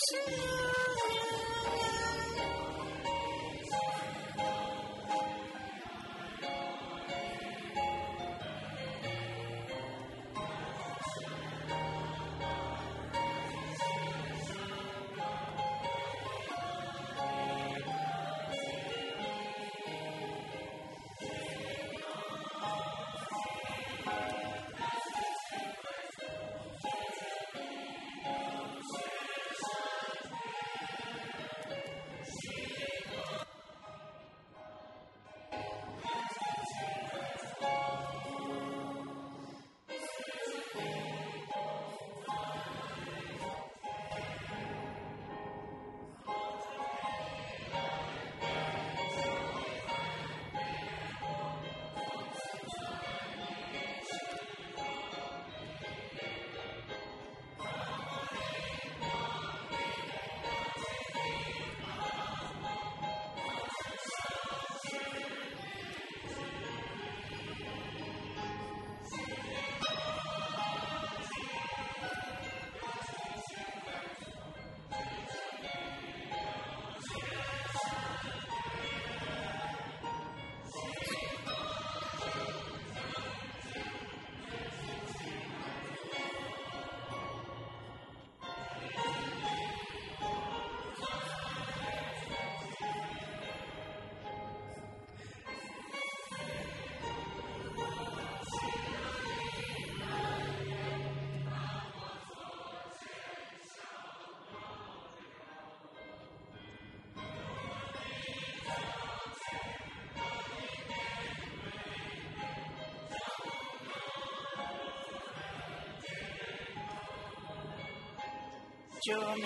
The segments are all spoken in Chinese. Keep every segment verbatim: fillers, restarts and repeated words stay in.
救命！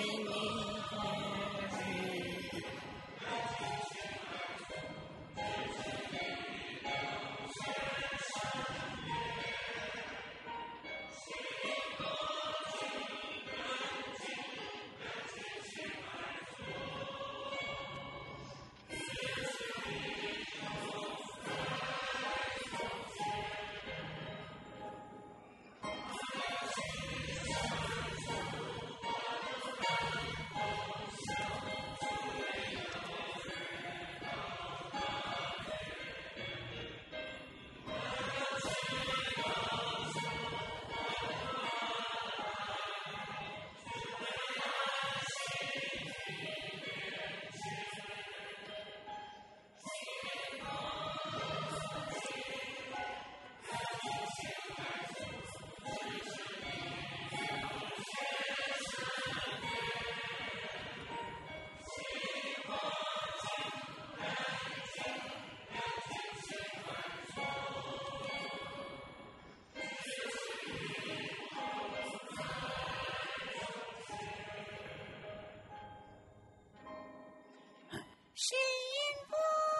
心不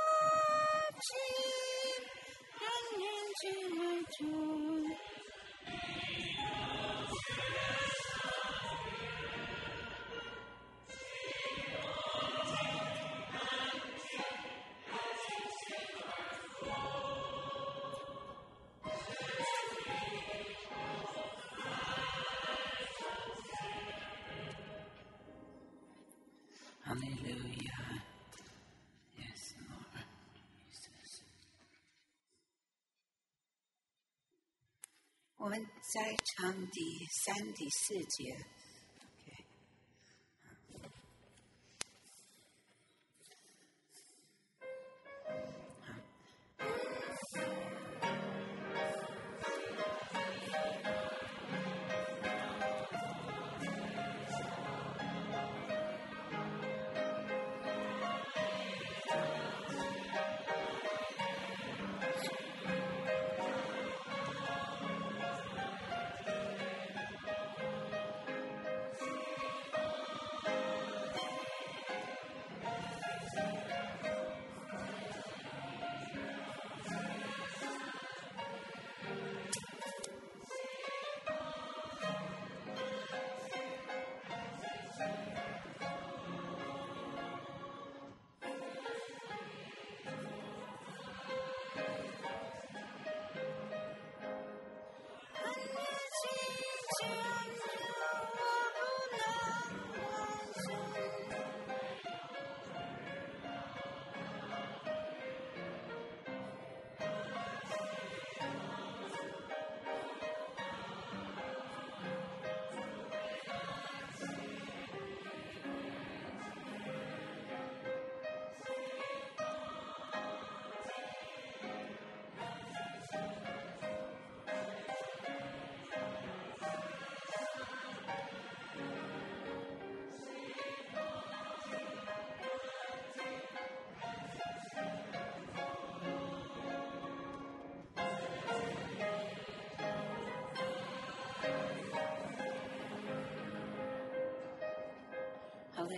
静，安宁进来住。Hallelujah. Yes, Lord. Jesus. 我们在唱第三、第四节。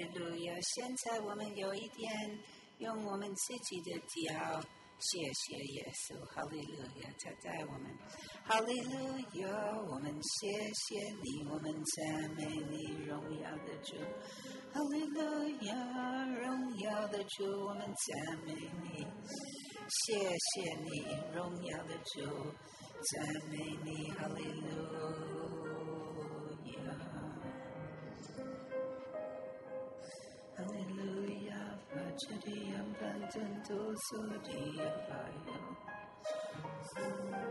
路亚！现在我们有一点用我们自己的脚，谢谢耶稣，哈利路亚！他在我们，哈利路亚！我们谢谢你，我们赞美你，荣耀的主，哈利路亚！荣耀的主，我们赞美你，谢谢你，荣耀的主，赞美你，哈利路亚！哈利路亚，发着的阳光真多所的还有。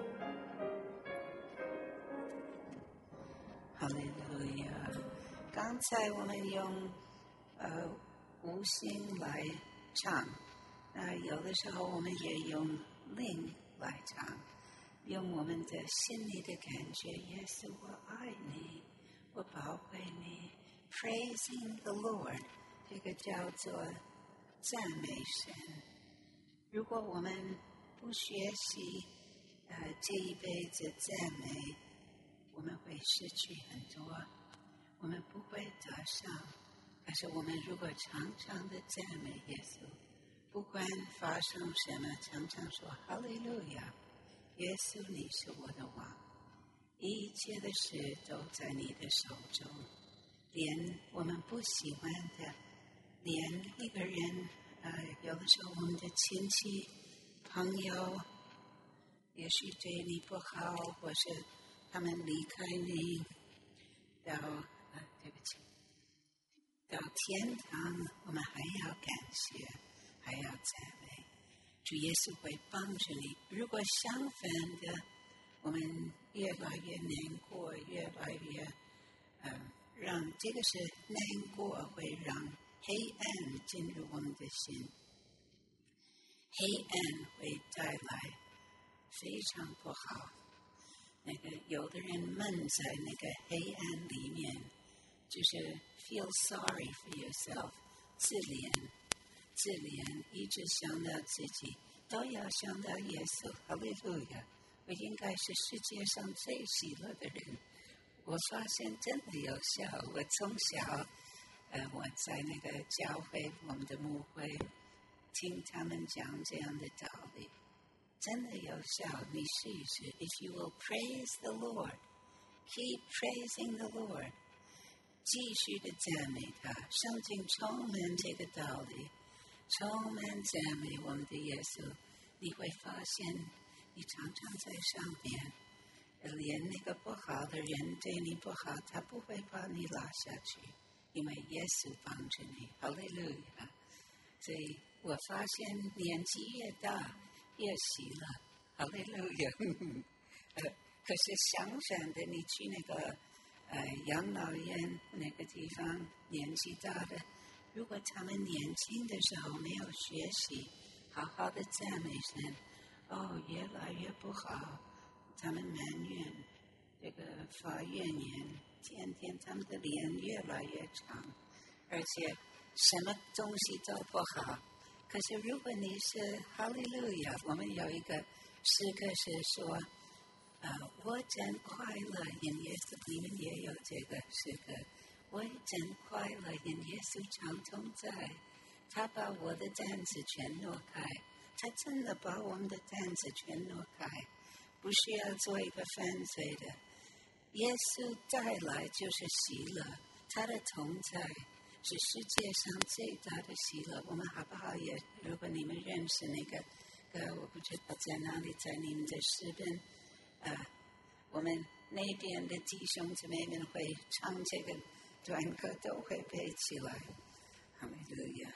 哈利路亚！刚才我们用呃无心来唱，那有的时候我们也用灵来唱，用我们的心里的感觉，耶稣，我爱你，我宝贝你 ，praising the Lord。这个叫做赞美神。如果我们不学习呃这一辈子赞美，我们会失去很多，我们不会得上。但是我们如果常常的赞美耶稣，不管发生什么，常常说哈利路亚，耶稣你是我的王，一切的事都在你的手中，连我们不喜欢的，连一个人，呃，有的时候我们的亲戚、朋友，也许对你不好，或是他们离开你，到呃，对不起，到天堂，我们还要感谢，还要赞美，主耶稣会帮助你。如果相反的，我们越来越难过，越来越，呃，让这个是难过会让黑暗进入我们的心，黑暗会带来非常不好。那个有的人闷在那个黑暗里面，就是 feel sorry for yourself， 自怜，自怜，一直想到自己，都要想到耶稣，哈利路亚！我应该是世界上最喜乐的人。我发现真的有效。我从小。呃，我在那个教会，我们的牧会，听他们讲这样的道理，真的有效。你试一试 ，If you will praise the Lord, keep praising the Lord， 继续的赞美他。圣经充满这个道理，充满赞美我们的耶稣，你会发现，你常常在上面，连那个不好的人对你不好，他不会把你拉下去。因为耶稣帮助你，哈利路亚！所以我发现年纪越大越喜乐，哈利路亚！呃，可是相反的，你去那个呃养老院那个地方，年纪大的，如果他们年轻的时候没有学习好好的赞美神，哦，越来越不好，他们埋怨这个发怨言。天天他们的脸越来越长，而且什么东西都不好。可是如果你是哈利路亚，我们有一个诗歌是说，呃，我真快乐，因耶稣，你们也有这个诗歌。我真快乐，因耶稣常同在，他把我的担子全挪开，他真的把我们的担子全挪开，不需要做一个犯罪的。耶稣带来就是喜乐，他的同在是世界上最大的喜乐。我们好不好也？如果你们认识那个歌，我不知道在哪里，在你们的诗篇，呃，我们那边的弟兄姊妹们会唱这个短歌，都会背起来。哈利路亚！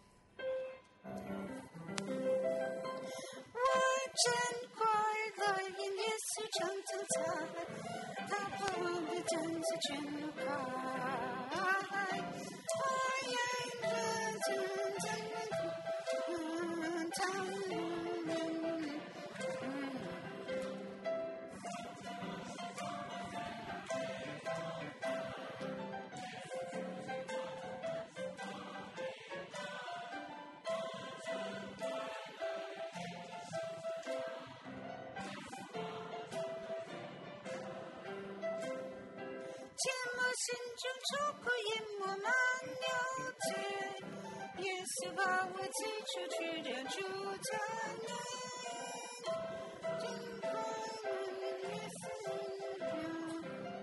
我真快乐，因耶稣常同在。他把我的担子全挪开，我愿和真正他见我心中出口，因我满有解，耶稣把我挤出去的主他来，尽快问耶稣。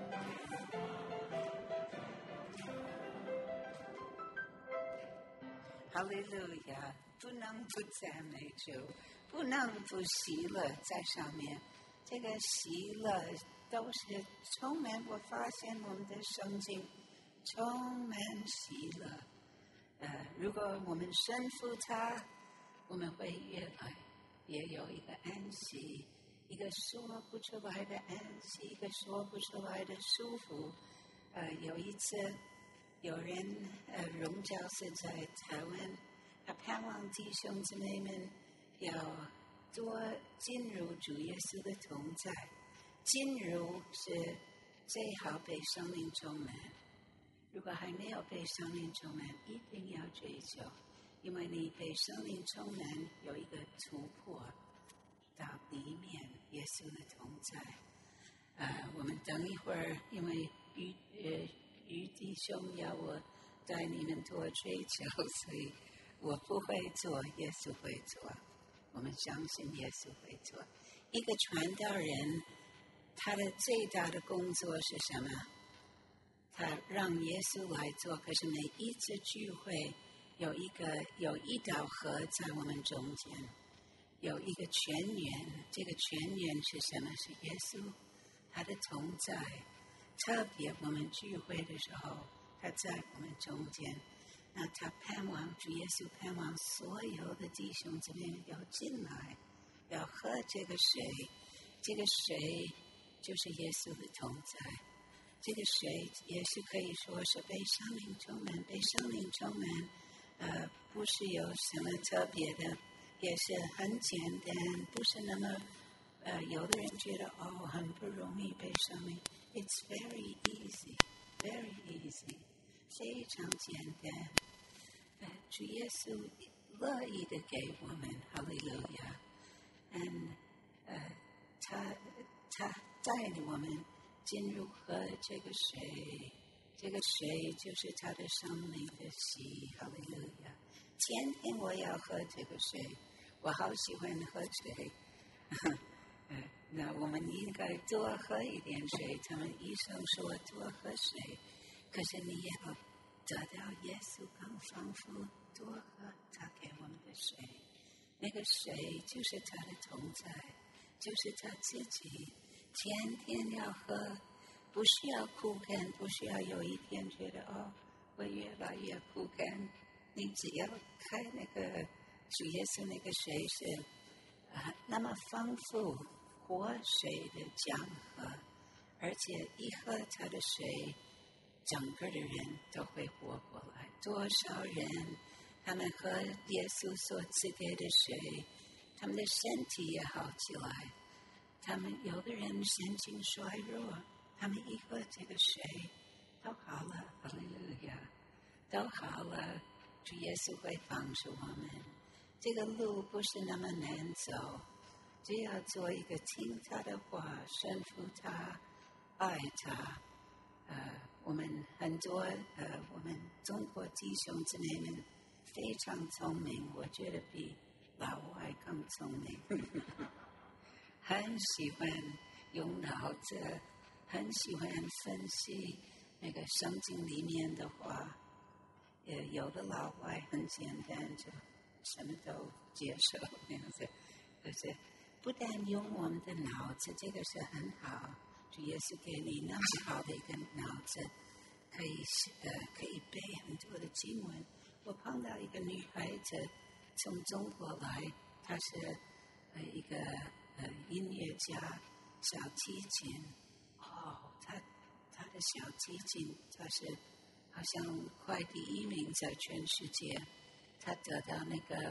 哈利路亚！不能不赞美主，不能不喜乐在上面。这个喜乐都是充满，我发现我们的圣经充满喜乐。呃，如果我们顺服他，我们会越来越有一个安息，一个说不出来的安息，一个说不出来的舒服。呃，有一次有人呃荣教是在台湾，他盼望弟兄姊妹们要多进入主耶稣的同在。进入是最好被生命充满，如果还没有被生命充满，一定要追求，因为你被生命充满有一个突破到里面耶稣的同在。呃，我们等一会儿，因为于呃于弟兄要我带你们多追求，所以我不会做，耶稣会做。我们相信耶稣会做。一个传道人，他的最大的工作是什么？他让耶稣来做，可是每一次聚会有一个有一道河在我们中间，有一个泉源，这个泉源是什么？是耶稣，他的同在。特别我们聚会的时候，他在我们中间。那他盼望主耶稣盼望所有的弟兄姊妹要进来，要喝这个水，这个水就是耶稣的同在。这个水也是可以说是被生命充满，被生命充满。呃，不是有什么特别的，也是很简单，不是那么呃，有的人觉得哦很不容易被生命。It's very easy, very easy， 非常简单。呃，主耶稣乐意的给我们，哈利路亚。嗯，呃，他他带领我们进入喝这个水，这个水就是他的生命的喜，哈利路亚。天天我要喝这个水，我好喜欢喝水。呃，那我们应该多喝一点水。他们医生说多喝水，可是你也要得到耶稣更丰富，多喝他给我们的水。那个水就是他的同在，就是他自己。天天要喝，不需要枯干，不需要有一天觉得哦，我越来越枯干。你只要开那个主耶稣那个水是啊那么丰富，活水的江河，而且一喝他的水，整个的人都会活过来。多少人他们喝耶稣所赐给的水，他们的身体也好起来。他们有的人神经衰弱，他们一喝这个水都好了，哈利路亚，都好了。主耶稣会帮助我们。这个路不是那么难走，只要做一个听他的话，顺服他，爱他。呃，我们很多呃，我们中国弟兄姊妹们非常聪明，我觉得比老外更聪明。很喜欢用脑子，很喜欢分析那个圣经里面的话。呃，有的老外很简单，就什么都接受那样子。可是不但用我们的脑子，这个是很好，主耶稣给你那么好的一个脑子，可以呃可以背很多的经文。我碰到一个女孩子从中国来，她是呃一个呃音乐家，小提琴。哦，她她的小提琴，她是好像快第一名在全世界。她得到那个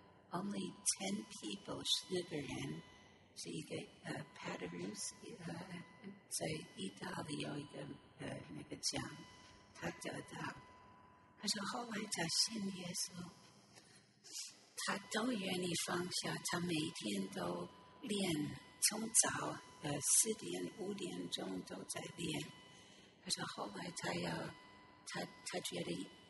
only ten people 十个人，是一个呃 Paderewski 呃在意大利有一个呃那个奖，她得到。可是后来她信耶稣，她都愿意放下，她每天都练，从早呃四点五点钟都在练。可是后来她要，她她觉得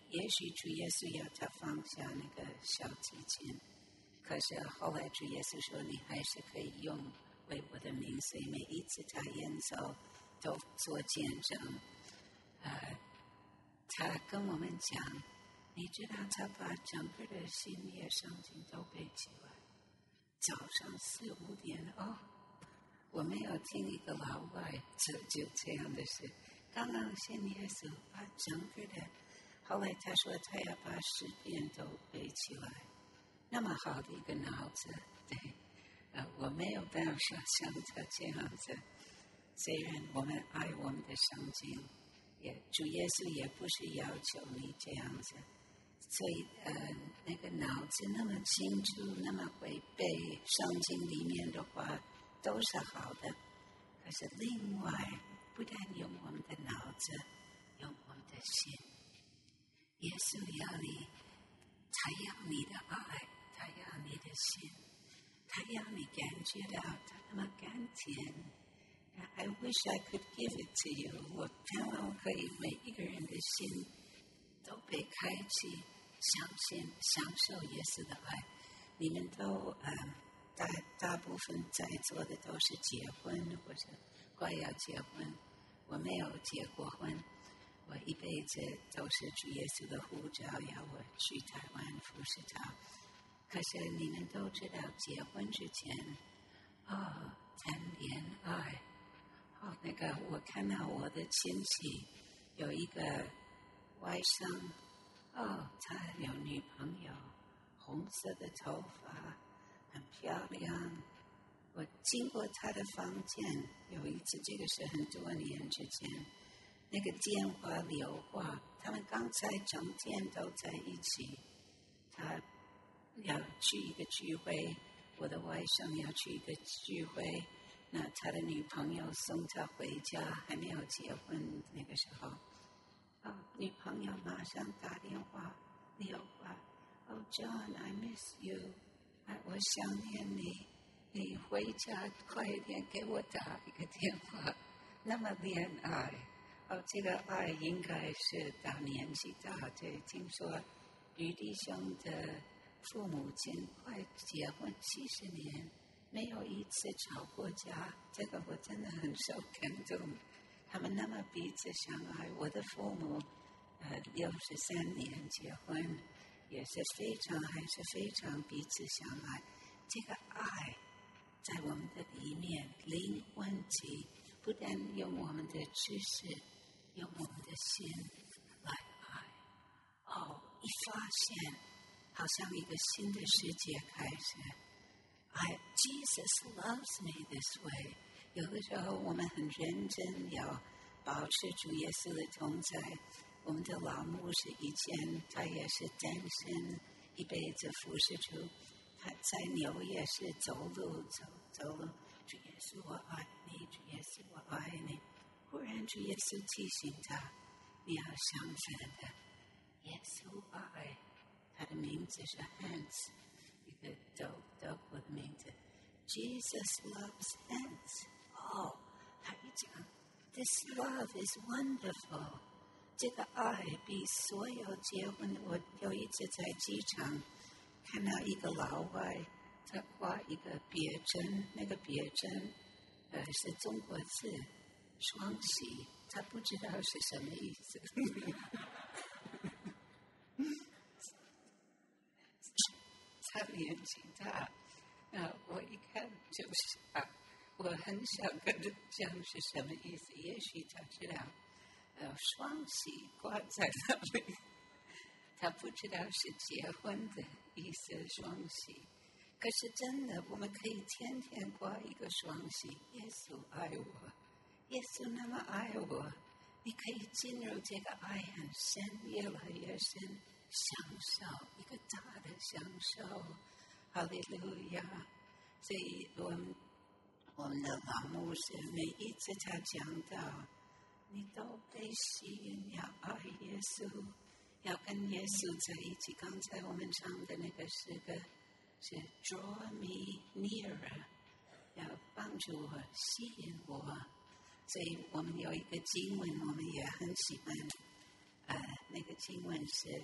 也许主耶稣要他放下那个小提琴，可是后来主耶稣说，你还是可以用为我的名，所以每一次他演奏都做见证。呃，他跟我们讲，你知道他把整个的新约圣经都背起来，早上四五点哦，我没有听一个老外就就这样的事。刚刚信耶稣把整个的，后来他说他要把诗篇都背起来，那么好的一个脑子，对，呃，我没有办法像他这样子。虽然我们爱我们的圣经，也主耶稣也不是要求你这样子，所以呃，那个脑子那么清楚，那么会背圣经里面的话，都是好的。可是另外，不但用我们的脑子，用我们的心。耶稣要你，他要你的爱，他要你的心，他要你感觉到他那么甘甜。I wish I could give it to you. 我盼望可以每一个人的心都被开启，相信、享受耶稣的爱。你们都呃，大大部分在座的都是结婚或者快要结婚。我没有结过婚，我一辈子都是主耶稣的呼召，要我去台湾服侍他。可是你们都知道，结婚之前，哦，谈恋爱。哦，那个我看到我的亲戚有一个外甥，哦，他有女朋友，红色的头发，很漂亮。我经过他的房间，有一次，这个是很多年之前，那个电话留话，他们刚才整天都在一起。他要去一个聚会，我的外甥要去一个聚会。那他的女朋友送他回家，还没有结婚那个时候，哦，女朋友马上打电话留话，哦 ，John，I miss you， 哎，我想念你，你回家快一点给我打一个电话。那么恋爱，哦，这个爱应该是到年纪大，对，听说余弟兄的父母亲快结婚七十年。没有一次吵过架，这个我真的很受感动。他们那么彼此相爱，我的父母呃六十三年结婚，也是非常还是非常彼此相爱。这个爱在我们的里面，灵魂体不但用我们的知识，用我们的心来爱。哦，一发现好像一个新的世界开始。I, Jesus loves me this way. 有的时候我们很认真要保持主耶稣的同在。我们的老牧师以前他也是单身，一辈子服侍主。他在纽约是走路走走路，主耶稣我爱你，主耶稣我爱你。忽然主耶稣提醒他，你要相信的，耶稣爱，他的名字是 Hans。一个都德国的名字 ，Jesus loves Hans。哦，他一讲 ，This love is wonderful。这个爱比所有结婚的，我有一次在机场看到一个老外，他挂一个别针，那个别针呃是中国字“双喜”，他不知道是什么意思。他年纪大，啊，我一看就是啊，我很想跟他讲是什么意思。也许他知道，呃，双喜挂在那里，他不知道是结婚的意思，双喜。可是真的，我们可以天天挂一个双喜。耶稣爱我，耶稣那么爱我，你可以进入这个爱很深，越来越深。享受一个大的享受，哈利路亚！所以我们我们的老牧师每一次他讲到，你都被吸引，要爱耶稣，要跟耶稣在一起。刚才我们唱的那个诗歌是 Draw me nearer， 要帮助我，吸引我。所以我们有一个经文，我们也很喜欢。呃，那那个经文是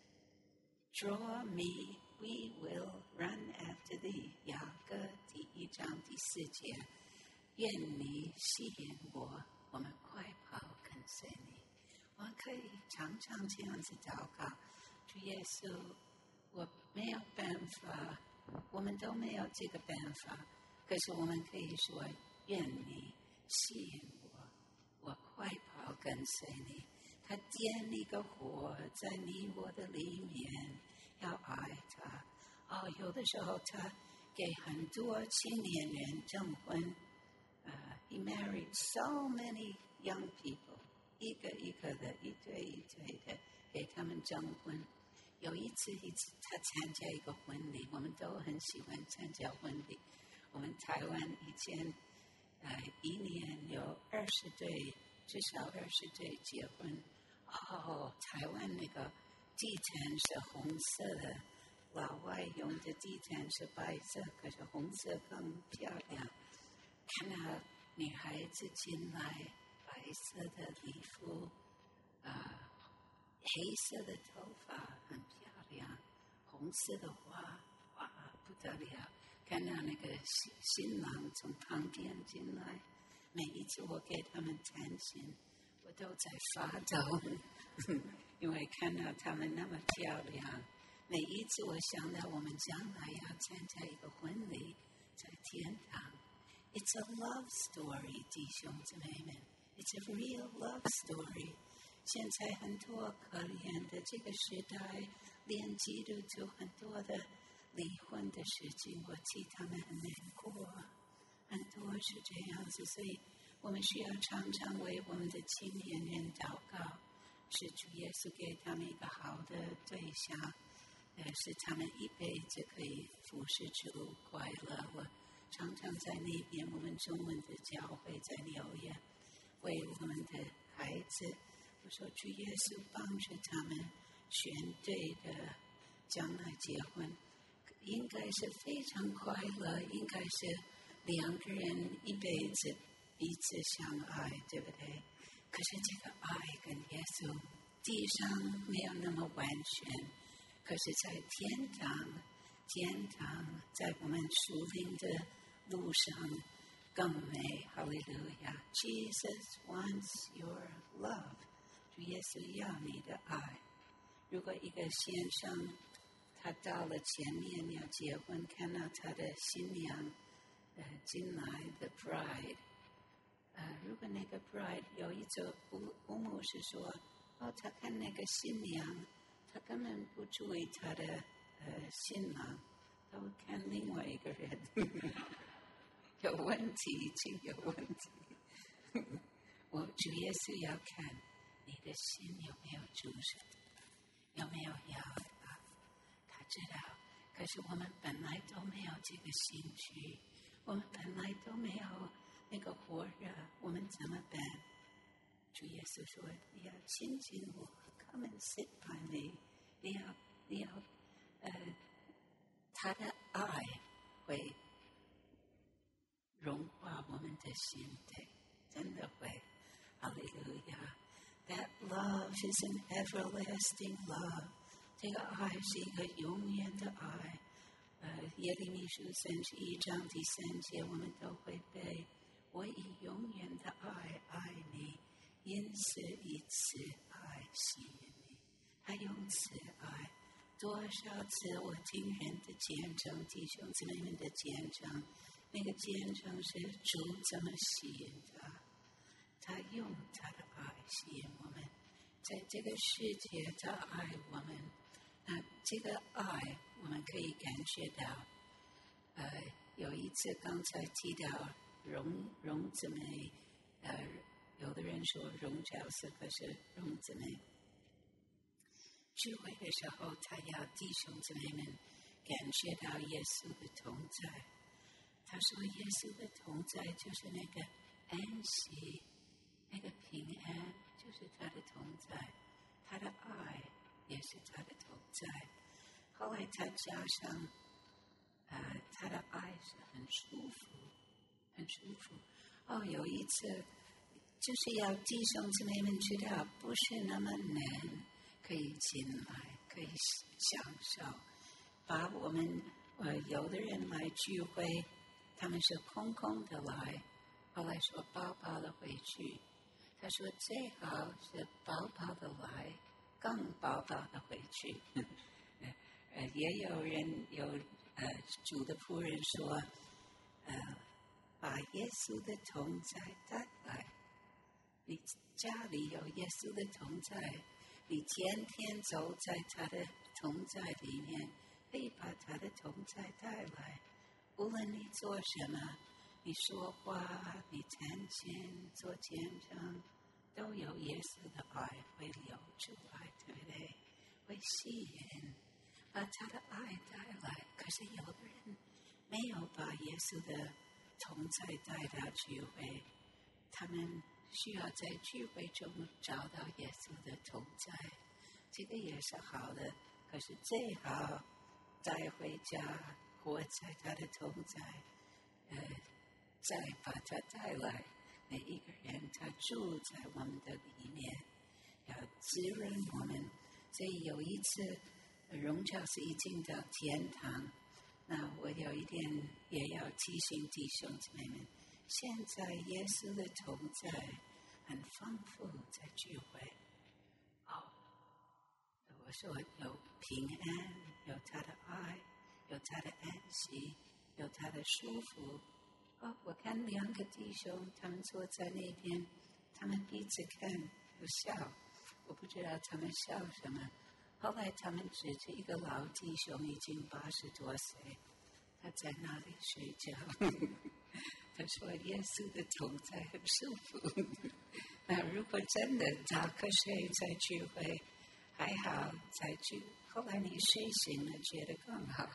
Draw me, we will run after thee。雅歌第一章第四节，愿你吸引我，我们快跑跟随你。我们可以常常这样子祷告，主耶稣，我没有办法，我们都没有这个办法，可是我们可以说，愿你吸引我，我快跑跟随你。他点一个火在你我的里面，要爱他。哦，有的时候他给很多青年人证婚。Uh, he married so many young people， 一个一个的，一对一对的给他们证婚。有一次，一次他参加一个婚礼，我们都很喜欢参加婚礼。我们台湾以前呃一年有二十对，至少二十对结婚。哦，台湾那个地毯是红色的，老外用的地毯是白色，可是红色更漂亮。看到女孩子进来，白色的礼服，啊、呃，黑色的头发很漂亮，红色的花，哇，不得了！看到那个新新郎从旁边进来，每一次我给他们弹琴，我都在发抖，因为看到他们那么漂亮。每一次我想到我们将来要参加一个婚礼，在天堂。It's a love story， 弟兄姊妹们 ，It's a real love story。现在很多可怜的这个时代，连基督徒很多的离婚的事情，我替他们很难过，很多是这样子，所以我们需要常常为我们的青年人祷告，是主耶稣给他们一个好的对象，呃，使他们一辈子可以服侍主快乐。我常常在那边，我们中文的教会在纽约，为我们的孩子，我说主耶稣帮助他们选对的将来结婚，应该是非常快乐，应该是两个人一辈子彼此相爱，对不对？可是这个爱跟耶稣地上没有那么完全，可是在天堂，天堂在我们属灵的路上更美。哈利路亚 ！Jesus wants your love， 主耶稣要你的爱。如果一个先生他到了前面要结婚，看到他的新娘呃进来的 bride， 呃，如果那个 bride 有一次吴吴牧师说，哦，他看那个新娘，他根本不注意他的呃新郎，他会看另外一个人。有问题，已经有问题。我主耶稣要看你的心有没有注视，有没有要他？他知道，可是我们本来都没有这个兴趣，我们本来都没有那个火热，我们怎么办？主耶稣说：“你要亲近我 ，Come and sit by me。你要，你要，呃，他的爱会融化我们的心，对，真的会。哈利路亚 ！That love is an everlasting love。这个爱是一个永远的爱。呃，耶利米书三十一章第三节，我们都会背：我以永远的爱爱你，因此以此爱吸引你。他用此爱，多少次我听人的见证，弟兄姊妹们的见证。那个见证是主怎么吸引他，他用他的爱吸引我们，在这个世界他爱我们，那这个爱我们可以感觉到。呃，有一次刚才提到荣荣姊妹，呃，有的人说荣角色，可是荣姊妹聚会的时候，他要弟兄姊妹们感觉到耶稣的同在。他说：“耶稣的同在就是那个安息，那个平安，就是他的同在，他的爱也是他的同在。”后来他加上，呃，他的爱是很舒服，很舒服。哦，有一次就是要弟兄姊妹们知道，不是那么难，可可以进来，可以享受。把我们呃有的人来聚会，他们是空空的来，后来说饱饱的回去。他说最好是饱饱的来，更饱饱的回去。呃，也有人有呃主的仆人说，呃，把耶稣的同在带来。你家里有耶稣的同在，你天天走在他的同在里面，可以把他的同在带来。无论你做什么，你说话，你谈钱，做见证，都有耶稣的爱会流出来，对不对？会吸引，把他的爱带来。可是有的人没有把耶稣的同在带到聚会，他们需要在聚会中找到耶稣的同在，这个也是好的。可是最好带回家，活在他的同在，呃，再把他带来。每一个人，他住在我们的里面，要滋润我们。所以有一次，荣教是已经到天堂，那我有一点也要提醒弟兄姊妹们。现在耶稣的同在很丰富，在聚会。哦，我说有平安，有他的爱，有他的安息，有他的舒服。哦，我看两个弟兄，他们坐在那边，他们彼此看，有笑。我不知道他们笑什么。后来他们指着一个老弟兄，已经八十多岁，他在那里睡觉。他说耶稣的同在很舒服。那如果真的打瞌睡在聚会，还好在聚，后来你睡醒了觉得更好。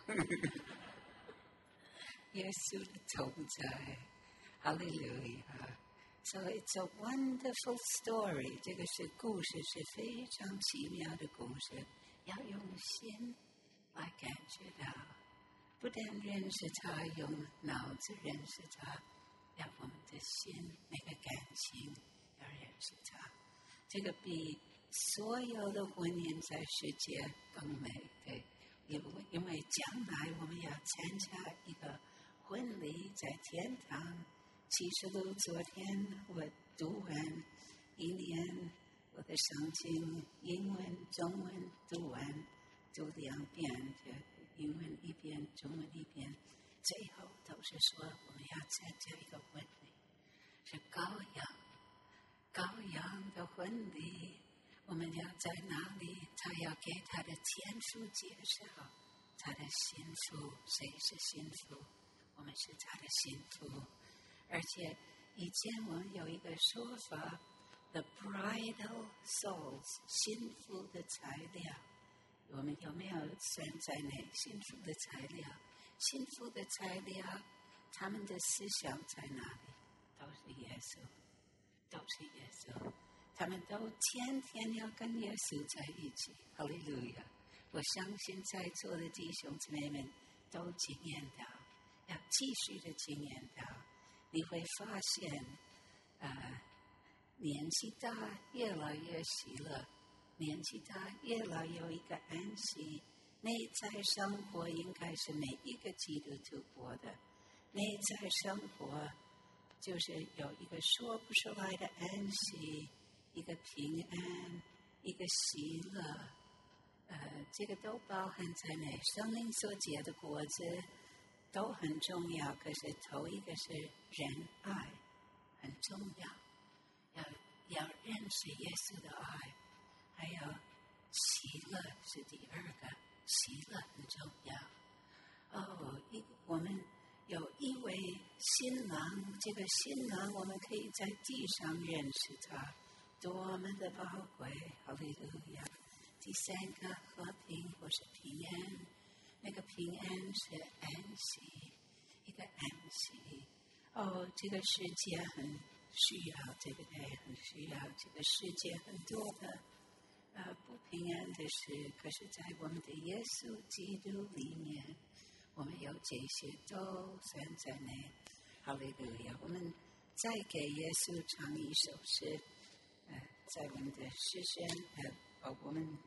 耶稣的同在，哈利路亚。So it's a wonderful story. 这个是故事，是非常奇妙的故事，要用心来感觉到。不但认识他，用脑子认识他，要我们的心那个感情要认识他。这个比所有的婚姻在世界更美，对，因为因为将来我们要参加一个婚礼在天堂。其实都昨天我读完一年我的圣经，英文、中文读完，读两遍，英文一遍，中文一遍，最后都是说我们要参加一个婚礼，是羔羊，羔羊的婚礼，我们要在哪里？他要给他的前夫介绍他的新妇，谁是新妇？我们是他的新妇。而且以前我们有一个说法 ，the bridal souls， 幸福的材料。我们有没有算在内？幸福的材料，幸福的材料，他们的思想在哪里？都是耶稣，都是耶稣。他们都天天要跟耶稣在一起。哈利路亚！我相信在座的弟兄姊妹们都经验到，要继续的经验到。你会发现，呃，年纪大越来越喜乐，年纪大越来有一个安息。内在生活应该是每一个基督徒过的，内在生活就是有一个说不出来的安息，一个平安，一个喜乐，呃，这个都包含在内。生命所结的果子都很重要，可是头一个是仁爱，很重要。要要认识耶稣的爱，还有喜乐是第二个，喜乐很重要。哦，一我们有一位新郎，这个新郎我们可以在地上认识他，多么的宝贵！哈利路亚。第三个和平或是平安。那个平安是安息，一个安息。哦，这个世界很需要，对不对？很需要。这个世界很多的呃不平安的事，可是在我们的耶稣基督里面，我们有这些都算在内。哈利路亚！我们再给耶稣唱一首诗，呃，在我们的诗声，呃，哦，我们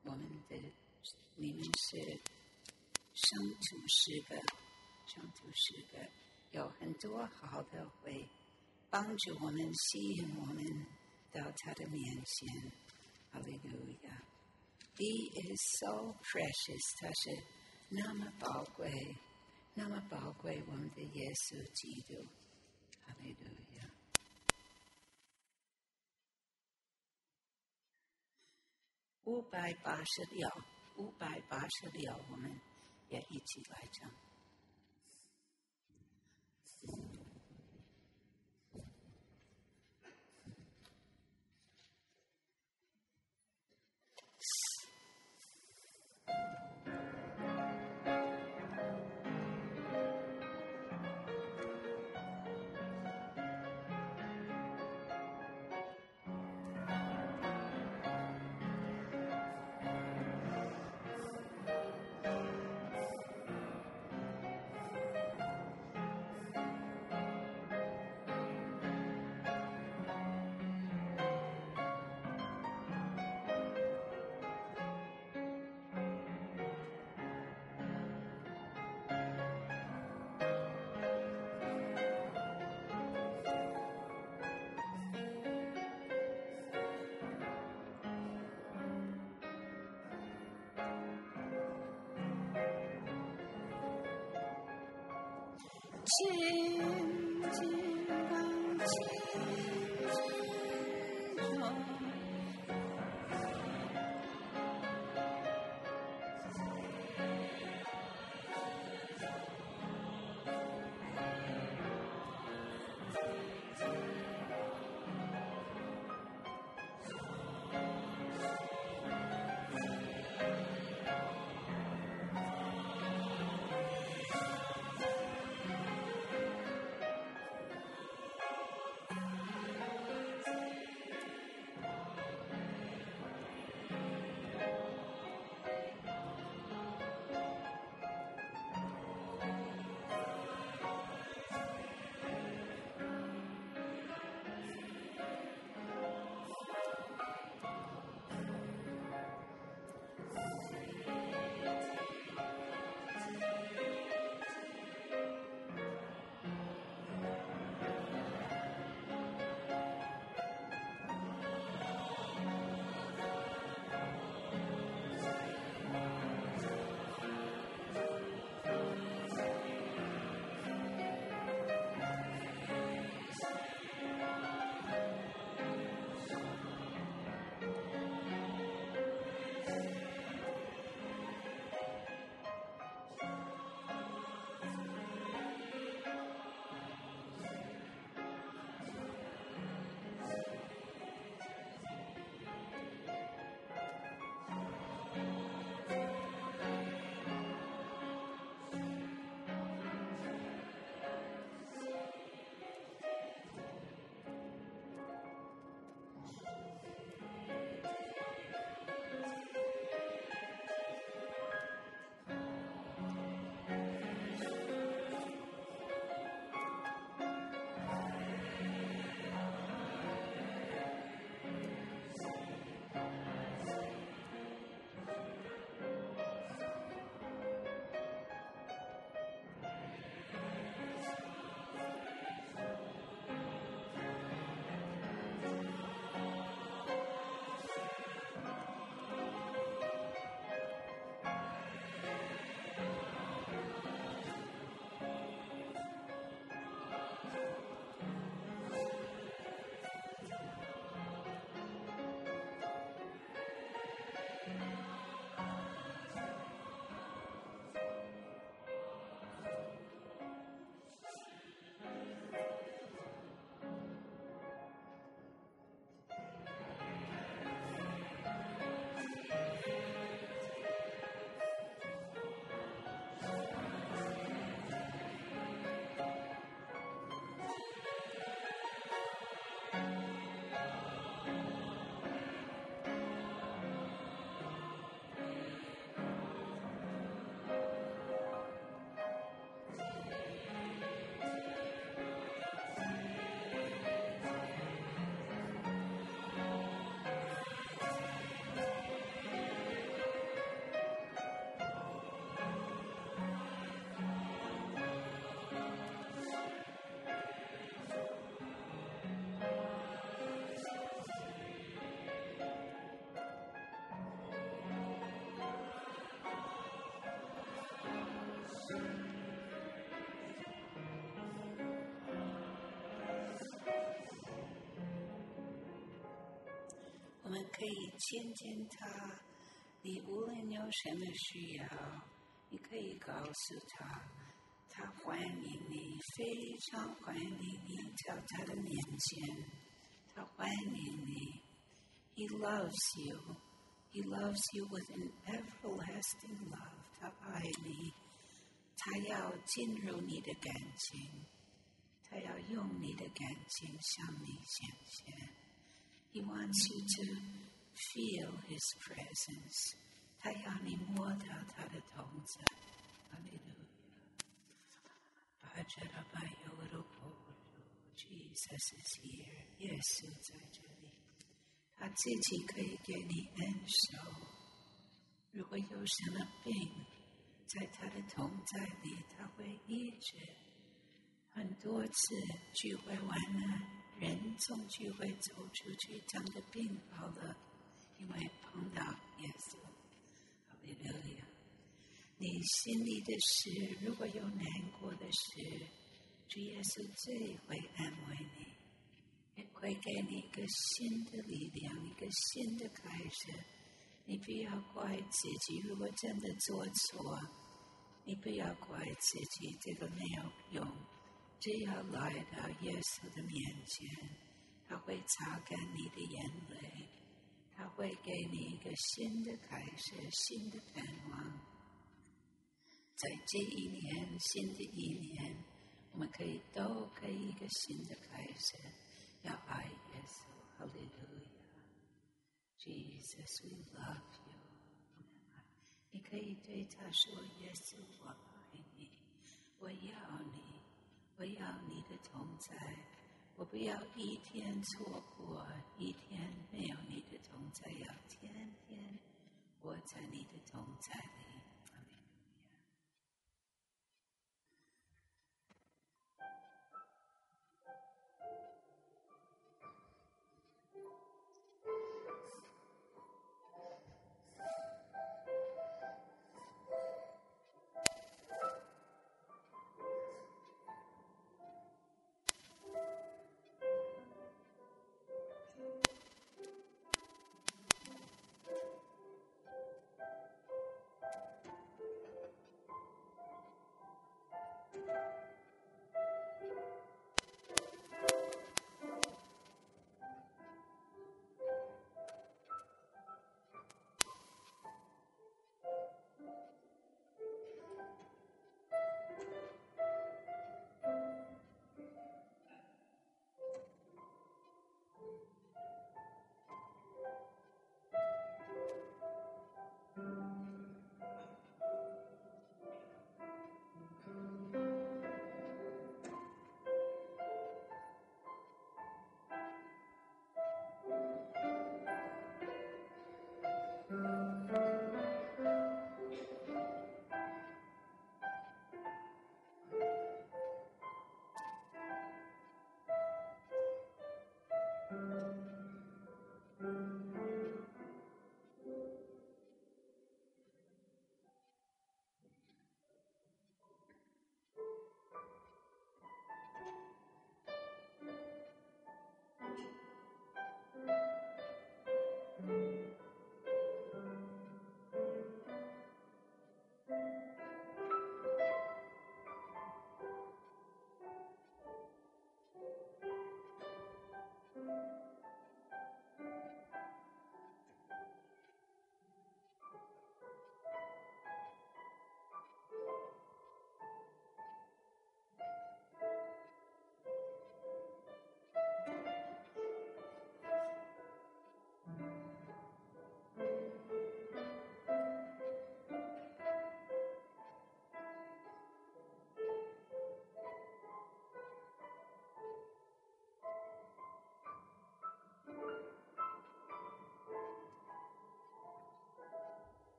我们的你们是上主诗歌，上主诗歌有很多好的会帮助我们，吸引我们到他的面前。Hallelujah. He is so precious. 他是那么宝贵，那么宝贵，我们的耶稣基督。Hallelujah. 五百八十六，五百八十六，我们也一起来唱。轻轻往前走， 们可以牵牵他。你无论有什么需要，你可以告诉他，他欢迎你，非常欢迎你到他的面前。他欢迎你。He loves you. He loves you with an everlasting love. 他爱你，他要进入你的感情，他要用你的感情向你显现。He wants you to feel His presence. 他要你摸到他的同在。哈利路亚。Jesus is here. 耶稣在这里，他自己可以给你恩手。如果有什么病，在他的同在里，他会医治。很多次聚会完了，人从聚会走出去，长的病好了，因为碰到耶稣。哈利路亚！你心里的事，如果有难过的事，主耶稣最会安慰你，也会给你一个新的力量，一个新的开始。你不要怪自己，如果真的做错，你不要怪自己，这个没有用。只要来到耶稣的面前，他会擦干你的眼泪，他会给你一个新的开始，新的盼望。在这一年，新的一年，我们可以都可以一个新的开始，要爱耶稣。哈利路亚 Jesus, we love you. 你可以对他说，耶稣，我爱你，我要你，我要你的同在，我不要一天错过，一天没有你的同在，要天天活在你的同在里。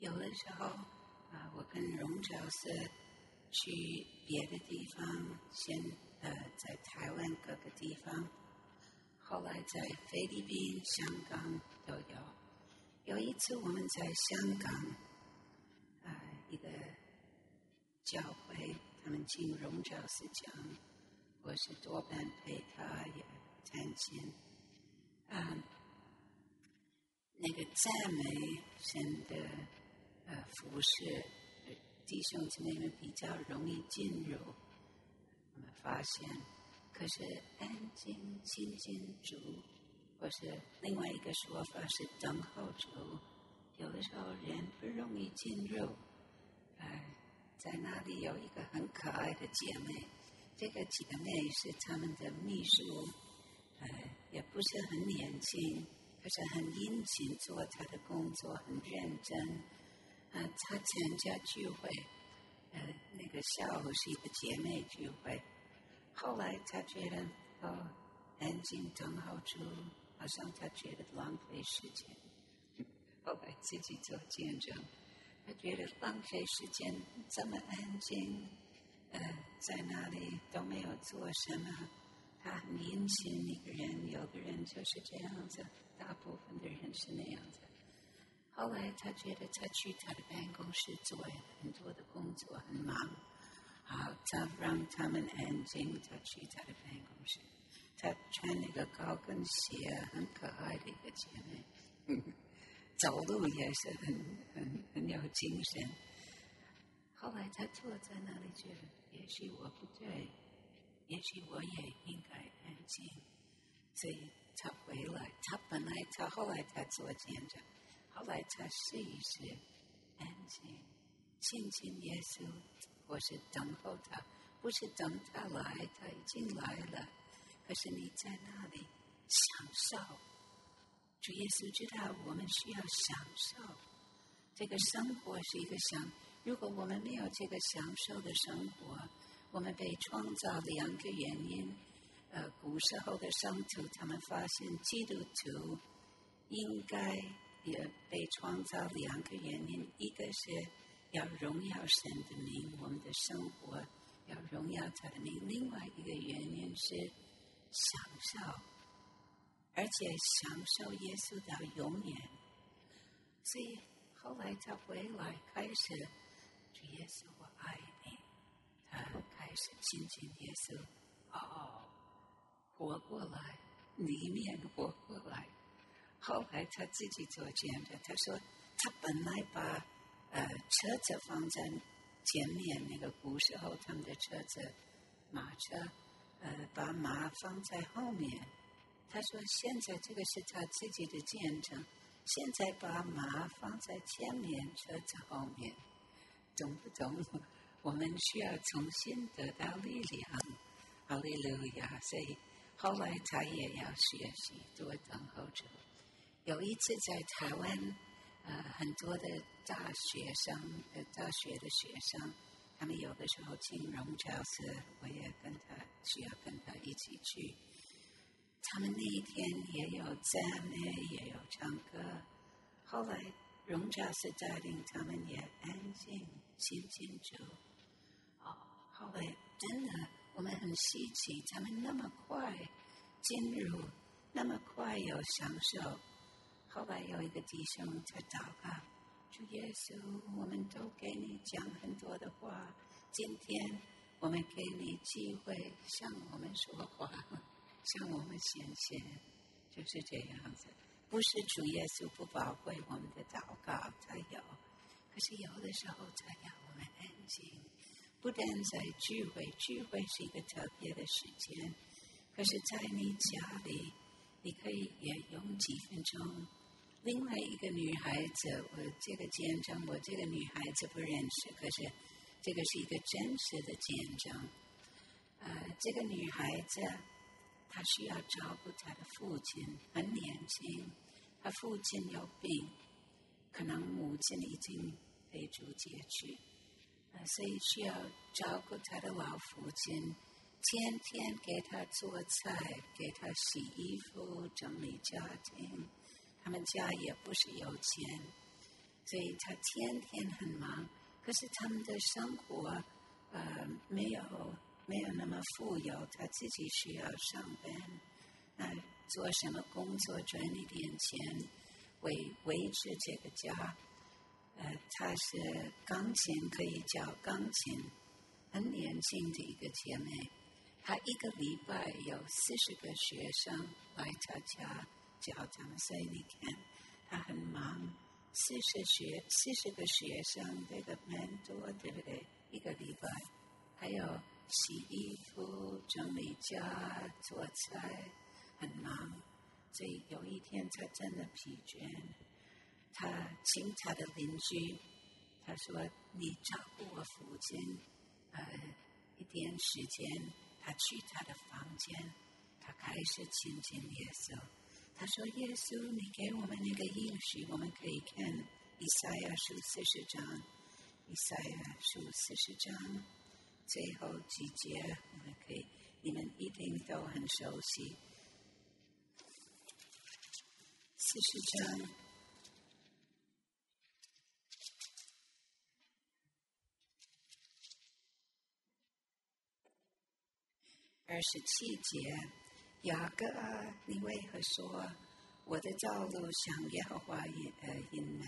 有的时候啊，我跟荣教师去别的地方，先呃在台湾各个地方，后来在菲律宾、香港都有。有一次我们在香港，啊、呃、一个教会，他们请荣教师讲，我是多半陪他也参见。啊、那个赞美神的呃服饰，弟兄姊妹们比较容易进入，我们发现。可是安静亲近主，或是另外一个说法是等候主，有的时候人不容易进入。呃，在那里有一个很可爱的姐妹，这个姐妹是他们的秘书，呃，也不是很年轻，可是很殷勤做她的工作，很认真。呃，她参加聚会，呃，那个下午是一个姐妹聚会。后来他觉得哦，安静等候主，好像他觉得浪费时间。后来自己做见证，他觉得浪费时间，这么安静，呃，在那里都没有做什么。他很殷勤一个人，有个人就是这样子，大部分的人是那样子。后来他觉得他去他的办公室做很多的工作，很忙。好，他让他们安静，他去他的办公室。他穿那个高跟鞋，很可爱的一个姐妹，嗯、走路也是很很很有精神。后来他坐在那里，觉得也许我不对，也许我也应该安静。所以他回来，他本来他后来他做见证，后来他试一试安静，亲近耶稣。或是等候他，不是等他来，他已经来了。可是你在那里享受，主耶稣知道我们需要享受。这个生活是一个享，如果我们没有这个享受的生活，我们被创造两个原因。呃，古时候的圣徒他们发现基督徒应该也被创造两个原因，一个是要荣耀神的名，我们的生活要荣耀他的名。另外一个原因是享受，而且享受耶稣到永远。所以后来他回来，开始主耶稣我爱你，他开始亲近耶稣，哦，活过来，里面活过来。后来他自己做见证，他说他本来把呃，车子放在前面，那个古时候他们的车子马车，呃，把马放在后面。他说现在这个是他自己的见证，现在把马放在前面，车子后面，懂不懂？我们需要重新得到力量，哈利路亚！所以后来他也要学习多等候主。有一次在台湾。呃，很多的大学生，呃，大学的学生，他们有的时候进荣教室，我也跟他需要跟他一起去。他们那一天也有赞美，也有唱歌。后来荣教室带领他们也安静亲近主。哦，后来真的我们很稀奇，他们那么快进入，那么快有享受。后来有一个弟兄在祷告，主耶稣，我们都给你讲很多的话，今天我们给你机会向我们说话，向我们显现，就是这样子。不是主耶稣不宝贵我们的祷告，他有，可是有的时候他要我们安静。不但在聚会，聚会是一个特别的时间，可是在你家里，你可以也用几分钟。另外一个女孩子，我这个见证，我这个女孩子不认识，可是这个是一个真实的见证。呃，这个女孩子她需要照顾她的父亲，很年轻，她父亲有病，可能母亲已经被主解去，呃，所以需要照顾她的老父亲，天天给她做菜，给她洗衣服，整理家庭。他们家也不是有钱， 所以他天天很忙。可是他们的生活呃没有没有那么富有，他自己需要上班，呃做什么工作赚一点钱，维维持这个家。呃，她是钢琴可以教钢琴，很年轻的一个姐妹。她一个礼拜有四十个学生来她家教他们，所以你看她很忙。四十学四十个学生，这个蛮多，对不对？一个礼拜，还有洗衣服、整理家、做菜，很忙。所以有一天，她真的疲倦。她请她的邻居，她说：“你照顾我父亲，呃，一点时间。”她去她的房间，她开始亲近耶稣。他说：“耶稣，你给我们那个应许，我们可以看以赛亚书四十章，以赛亚书四十章最后几节，我们可以，你们一定都很熟悉。四十章二十七节。”雅各啊，你为何说我的道路向耶和华隐呃隐瞒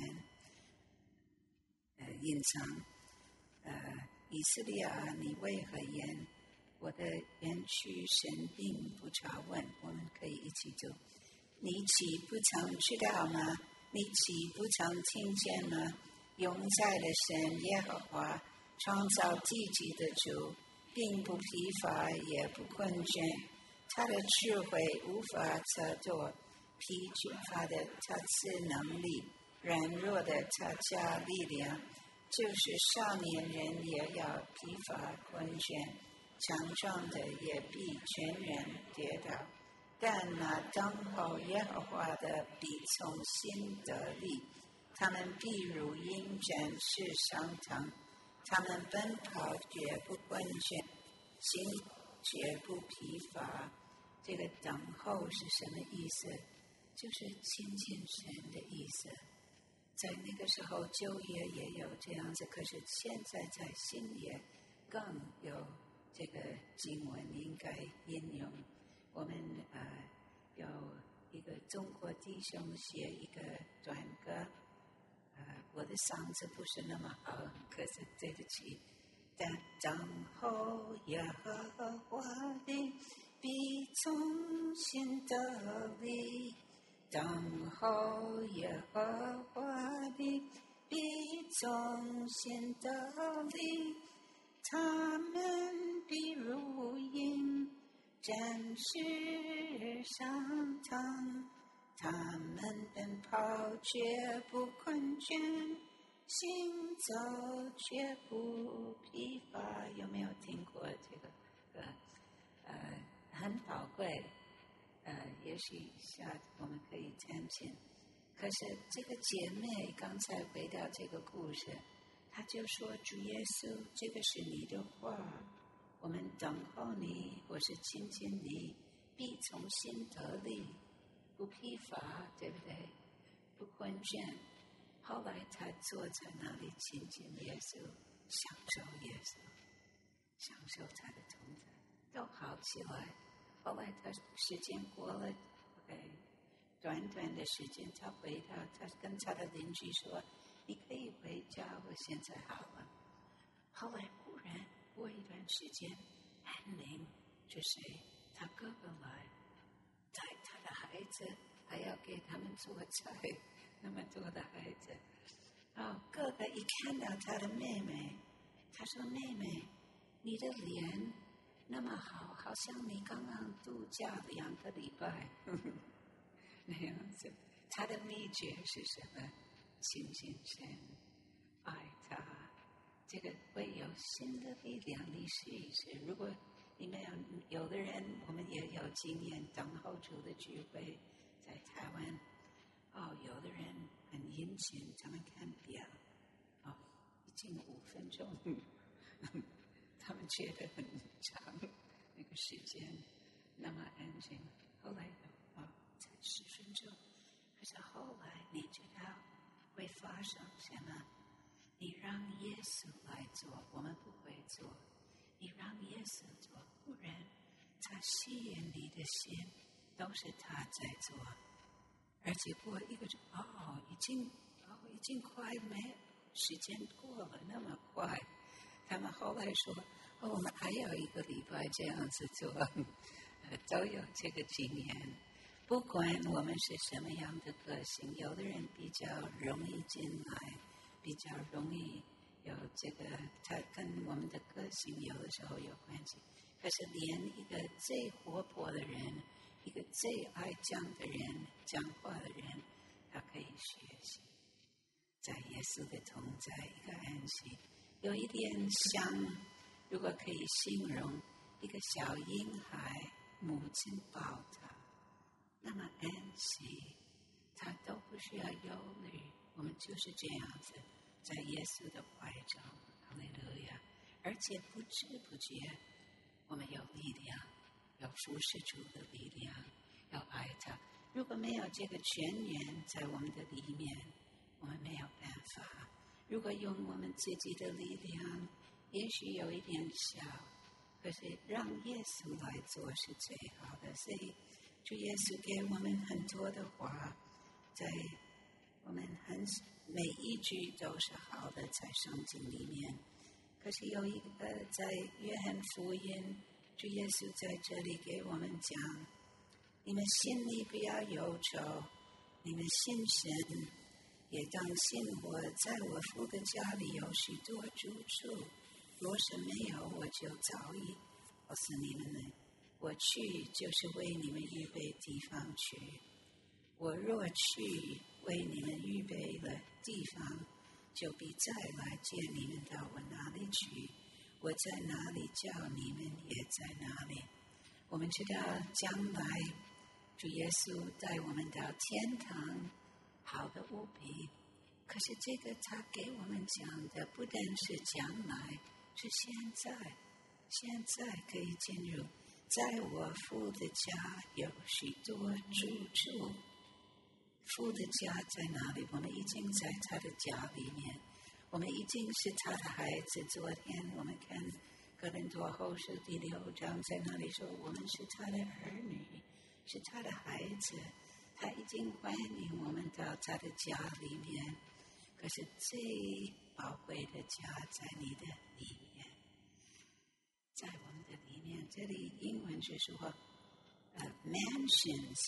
呃隐藏？呃，以色列啊，你为何言我的冤屈神并不查问？我们可以一起读。你岂不曾知道吗？你岂不曾听见吗？永在的神耶和华，创造地极的主，并不疲乏，也不困倦。他的智慧无法测度，疲乏的他赐能力，软弱的他加力量。就是少年人也要疲乏困倦，强壮的也必全然跌倒。但那等候耶和华的必从心得力，他们必如鹰展翅上腾，他们奔跑绝不困倦，行绝不疲乏。这个等候是什么意思？就是亲近神的意思。在那个时候旧约也有这样子，可是现在在新约更有这个经文应该应用。我们呃有一个中国弟兄写一个短歌，呃我的嗓子不是那么好，可是对得起。但等候耶和华的必从心得力，等候耶和华的必从心得力，他们必如鹰展翅上腾，他们奔跑绝不困倦，行走绝不疲乏。有没有听过这个歌？呃，很宝贵。呃，也许下我们可以参见。可是这个姐妹刚才回到这个故事，她就说：“主耶稣，这个是你的话，我们等候你，或是亲近你，必从心得力，不疲乏，对不对？不困倦。”后来她坐在那里亲近耶稣，享受耶稣，享受他的同在，都好起来。后来他时间过了，哎，短短的时间，他回到，他跟他的邻居说：“你可以回家，我现在好了。”后来忽然过一段时间，安宁是谁？他哥哥来，带他的孩子，还要给他们做菜，那么多的孩子。哦，哥哥一看到他的妹妹，他说：“妹妹，你的脸那么好，好像你刚刚度假两个礼拜。”那样子，他的秘诀是什么？亲近神，爱他，这个会有新的力量。你试一试，如果你们有有的人，我们也有经验，等候主的聚会，在台湾，哦，有的人很殷勤，他们看表，哦，已经五分钟。他们觉得很长，那个时间那么安静。后来哦，才十分钟。可是后来你知道， 会发生什么？你让耶稣来做，我们不会做；你让耶稣做，不然他吸引你的心都是他在做。而且过一个哦，已经哦，已经快没时间过了，那么快。他们后来说，哦，我们还有一个礼拜这样子做，呃，都有这个经验。不管我们是什么样的个性，有的人比较容易进来，比较容易有这个，他跟我们的个性有的时候有关系。可是连一个最活泼的人，一个最爱讲的人，讲话的人，他可以学习，在耶稣的同在，一个安息，有一点像，如果可以形容一个小婴孩，母亲抱他，那么安息，他都不需要忧虑。我们就是这样子，在耶稣的怀中，哈利路亚！而且不知不觉，我们有力量，有服侍主的力量，要爱他。如果没有这个泉源在我们的里面，我们没有办法。如果用我们自己的力量，也许有一点小，可是让耶稣来做是最好的。所以主耶稣给我们很多的话，在我们很每一句都是好的，在圣经里面。可是有一个在约翰福音，主耶稣在这里给我们讲，你们心里不要忧愁，你们信神，也当信我，在我父的家里有许多住处，若是没有，我就早已告诉你们了。我去就是为你们预备地方去。我若去为你们预备了地方，就必再来接你们到我哪里去。我在哪里，叫你们也在哪里。我们知道将来主耶稣带我们到天堂，好的无比。可是这个他给我们讲的不但是将来，是现在，现在可以进入。在我父的家有许多住处，父的家在哪里？我们已经在他的家里面，我们已经是他的孩子。昨天我们看哥林多后书第六章，在那里说我们是他的儿女，是他的孩子，他已经欢迎我们到他的家里面。可是最宝贵的家在你的里面，在我们的里面。这里英文是说、uh, mansions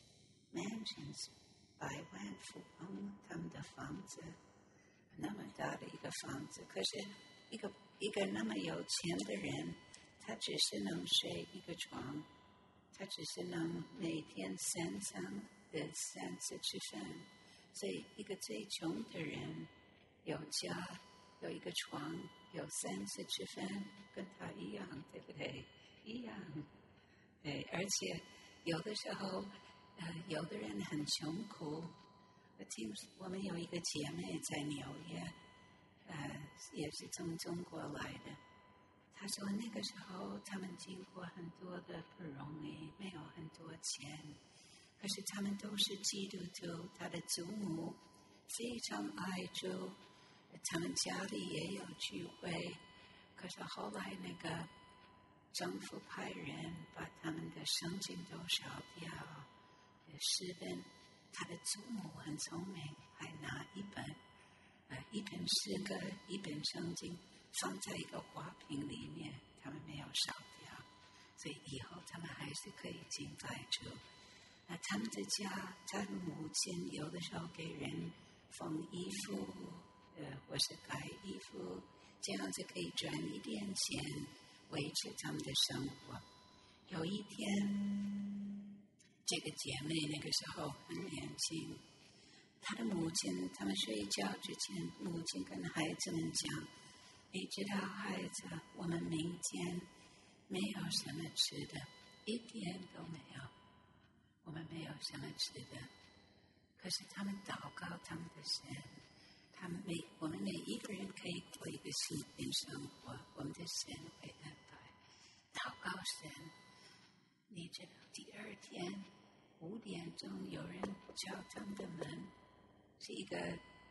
mansions 百万富翁他们的房子，那么大的一个房子。可是一个一个那么有钱的人，他只是能睡一个床，他只是能每天三餐的三次吃饭。所以一个最穷的人有家，有一个床，有三次吃饭，跟他一样，对不对？一样。对，而且有的时候，呃，有的人很穷苦。我听我们有一个姐妹在纽约，呃，也是从中国来的。她说那个时候他们经过很多的不容易，没有很多钱。可是他们都是基督徒，他的祖母非常爱主，他们家里也有聚会。可是后来那个政府派人把他们的圣经都烧掉，诗本。他的祖母很聪明，还拿一本呃一本诗歌，一本圣经放在一个花瓶里面，他们没有烧掉，所以以后他们还是可以敬拜主。那他们的家，他的母亲有的时候给人缝衣服，呃，或是改衣服，这样子可以赚一点钱，维持他们的生活。有一天，这个姐妹那个时候很年轻，她的母亲，他们睡觉之前，母亲跟孩子们讲：“你知道，孩子，我们明天没有什么吃的，一点都没有。”我们没有什么吃的，可是他们祷告他们的神，他们每我们每一个人可以过一个新的生活，我们的神会安排。祷告神，你知道第二天五点钟有人敲他们的门，是一个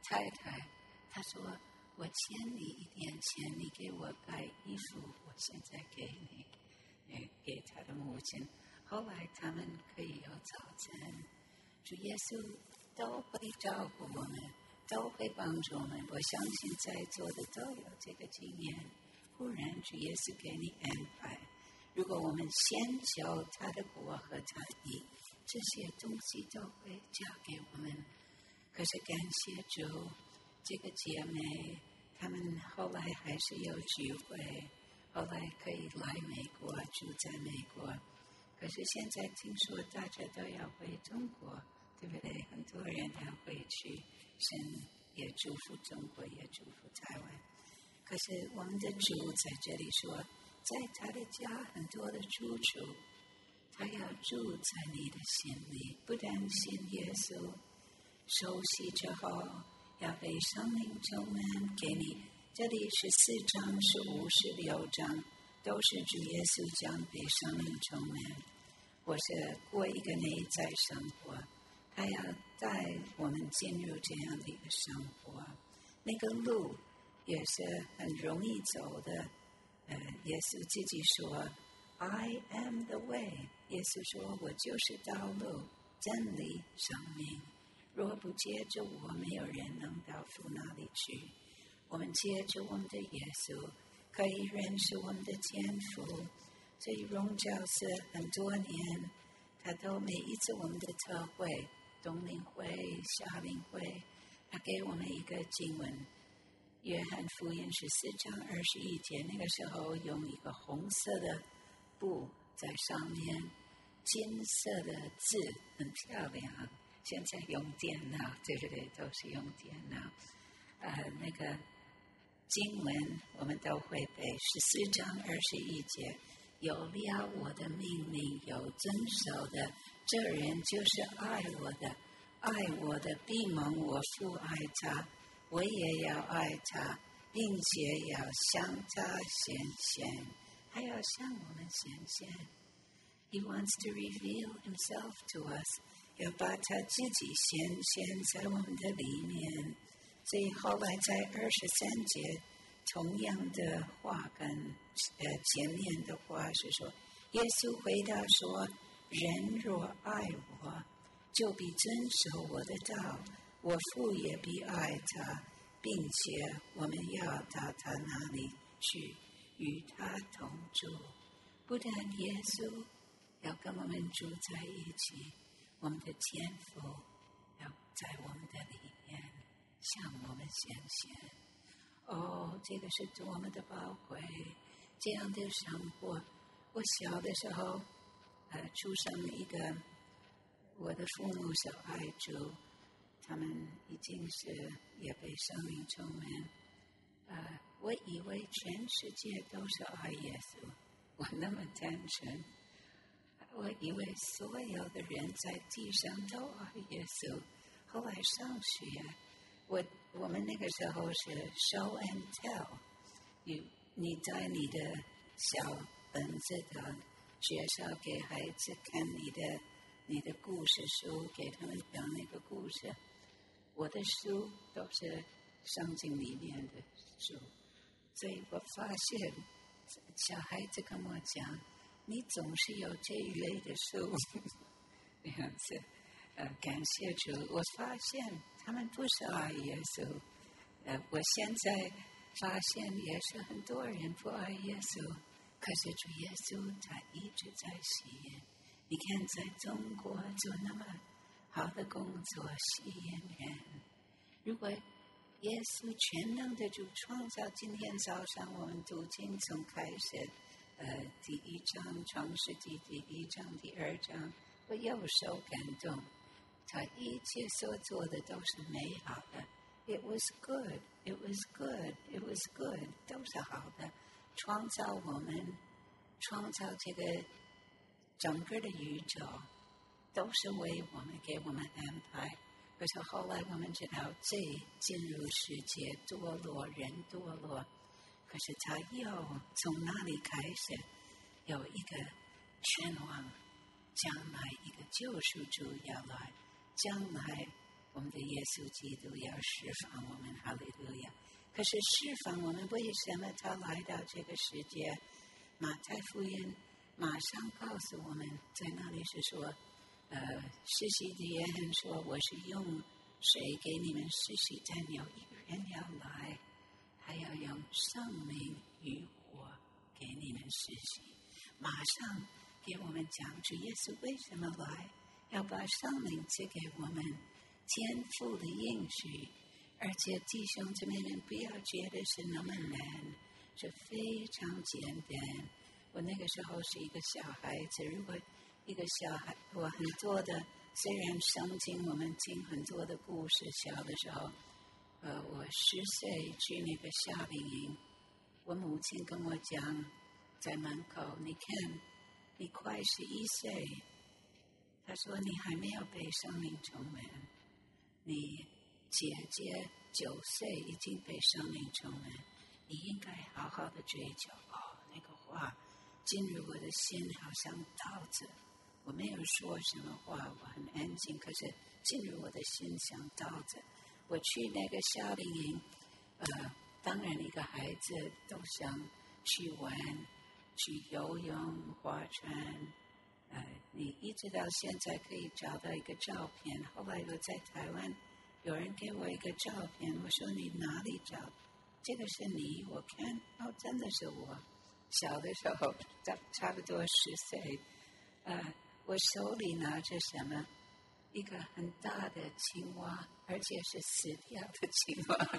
太太，他说我欠你一点钱，你给我盖衣服，我现在给你，给他的母亲。后来他们可以有早餐，主耶稣都会照顾我们，都会帮助我们。我相信在座的都有这个经验。忽然主耶稣给你安排，如果我们先求他的国和他的义，这些东西都会交给我们。可是感谢主，这个姐妹她们后来还是有聚会，后来可以来美国，住在美国。可是现在听说大家都要回中国，对不对？很多人要回去，神也祝福中国，也祝福台湾。可是我们的主在这里说，在他的家很多的住处，他要住在你的心里，不但信耶稣，熟悉之后要被生命充满给你。这里十四章是五十六章，都是主耶稣将被生命充满，或是过一个内在生活，他要带我们进入这样的一个生活。那个路也是很容易走的，呃，耶稣自己说 I am the way， 耶稣说我就是道路真理生命，若不借着我，没有人能到父那里去。我们借着我们的耶稣可以认识我们的天父，所以荣教师很多年他都每一次我们的特会冬令会夏令会，他给我们一个经文，约翰福音十四章二十一节，那个时候用一个红色的布在上面，金色的字很漂亮。现在用电脑，对不对？都是用电脑。呃，那个经文我们都会背，十四章二十一节，有了我的命令，有遵守的，这人就是爱我的，爱我的必蒙我父爱他，我也要爱他，并且要向他显现，他要向我们显现。He wants to reveal himself to us， 要把他自己显现在我们的里面。所以后来在二十三节，同样的话跟呃前面的话是说，耶稣回答说：“人若爱我，就必遵守我的道，我父也必爱他，并且我们要到他那里去，与他同住。”不但耶稣要跟我们住在一起，我们的天父要在我们的里面向我们显现。哦，这个是多么的宝贵！这样的生活，我小的时候，呃，出生一个，我的父母是爱主，他们已经是也被生命充满。呃，我以为全世界都是爱耶稣，我那么单纯，我以为所有的人在地上都爱耶稣。后来上学，我我们那个时候是 show and tell， 你你在你的小本子的学校给孩子看你的你的故事书，给他们讲那个故事。我的书都是圣经里面的书，所以我发现小孩子跟我讲，你总是有这一类的书，这样子。呃，感谢主，我发现他们不是爱耶稣。呃，我现在发现也是很多人不爱耶稣，可是主耶稣他一直在吸引。你看，在中国做那么好的工作，吸引人。如果耶稣全能的主创造，今天早上我们读经从开始，呃，第一章创世纪第一章、第二章，我又受感动。他一切所做的都是美好的。It was good, it was good, it was good， 都是好的。创造我们，创造这个整个的宇宙，都是为我们给我们安排。可是后来我们知道罪进入世界，堕落，人堕落。可是他又从那里开始有一个盼望，将来一个救赎主要来，将来我们的耶稣基督要释放我们，哈利路亚！可是释放我们，为什么他来到这个世界？马太福音马上告诉我们，在那里是说，呃，施洗的约翰说：“我是用水给你们施洗，但有一个人要来，他要用圣灵与火给你们施洗。”马上给我们讲主耶稣为什么来，要把圣灵赐给我们，天父的应许。而且弟兄姊妹们，不要觉得是那么难，是非常简单。我那个时候是一个小孩子，如果一个小孩，我很多的，虽然圣经我们听很多的故事，小的时候，呃，我十岁去那个夏令营，我母亲跟我讲，在门口，你看，你快十一岁，她说你还没有被圣灵充满，你姐姐九岁已经被圣灵充满，你应该好好的追求。哦，那个话进入我的心，好像刀子。我没有说什么话，我很安静，可是进入我的心像刀子。我去那个夏令营，呃，当然一个孩子都想去玩，去游泳、划船。呃，你一直到现在可以找到一个照片。后来我在台湾，有人给我一个照片，我说你哪里找？这个是你？我看，哦，真的是我。小的时候，差差不多十岁，呃，我手里拿着什么？一个很大的青蛙，而且是死掉的青蛙。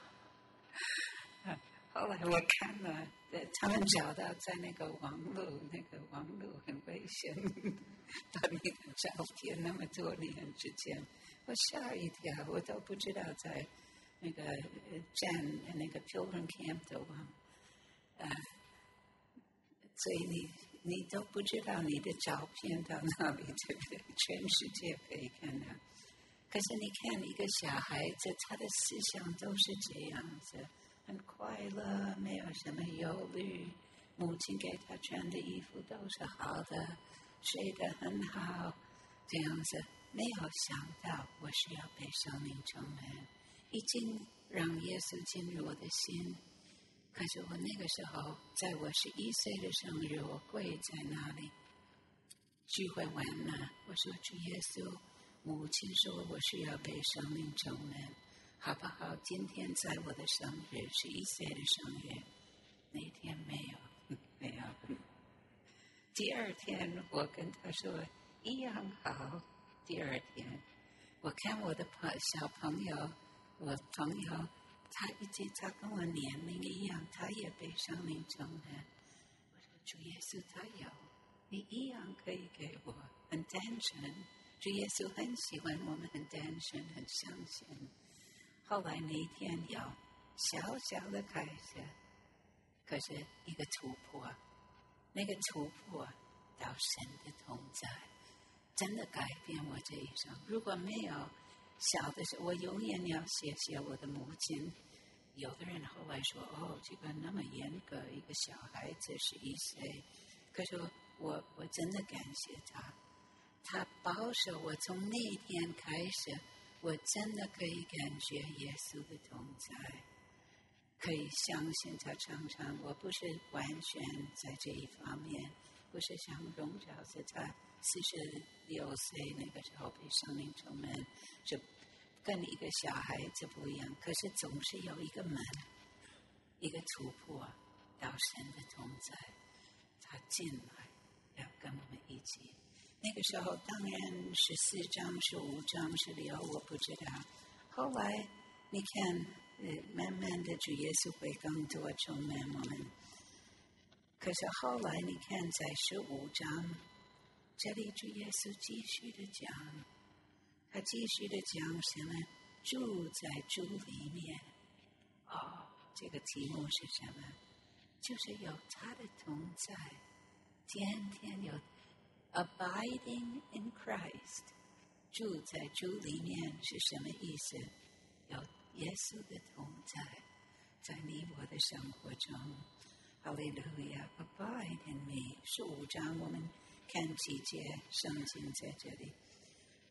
后来我看了，他们找到在那个网路，那个网路很危险，把那个照片那么多年之前，我吓一跳，我都不知道在那个站那个 Pilgrim Camp 的网，呃，所以你你都不知道你的照片到哪里，对不对？全世界可以看到。可是你看一个小孩子，他的思想都是这样子。很快乐，没有什么忧虑。母亲给他穿的衣服都是好的，睡得很好，这样子。没有想到我是要被圣灵充满，已经让耶稣进入我的心。可是我那个时候，在我十一岁的生日，我跪在那里，聚会完了，我说主耶稣，母亲说我是要被圣灵充满。好不好？今天在我的生日，十一岁的生日，那天没有，没有。第二天我跟他说一样好。第二天，我看我的朋小朋友，我朋友，他已经他跟我年龄一样，他也被圣灵充满。我说主耶稣，他有，你一样可以给我，很单纯。主耶稣很喜欢我们，很单纯，很相信。后来那一天有小小的开始，可是一个突破，那个突破到神的同在，真的改变我这一生。如果没有小的时候，我永远要谢谢我的母亲。有的人后来说：“哦，这个那么严格，一个小孩子十一岁。”可是我我真的感谢他，他保守我。从那一天开始，我真的可以感觉耶稣的同在，可以相信他常常。我不是完全在这一方面，不是像荣照是他四十六岁那个时候被圣灵充满，是跟一个小孩子不一样。可是总是有一个门，一个突破到神的同在，他进来要跟我们一起。那个时候当然十四章、十五章、十六，我不知道。后来你看，呃，慢慢的主耶稣会更多充满我们。可是后来你看，在十五章，这里主耶稣继续的讲，他继续的讲什么？住在主里面。哦，这个题目是什么？就是有他的同在，天天有。Abiding in Christ， 住在主里面是什么意思？有耶稣的同在，在你我的生活中。哈利路亚 ！Abide in me。十五章我们看几节圣经在这里。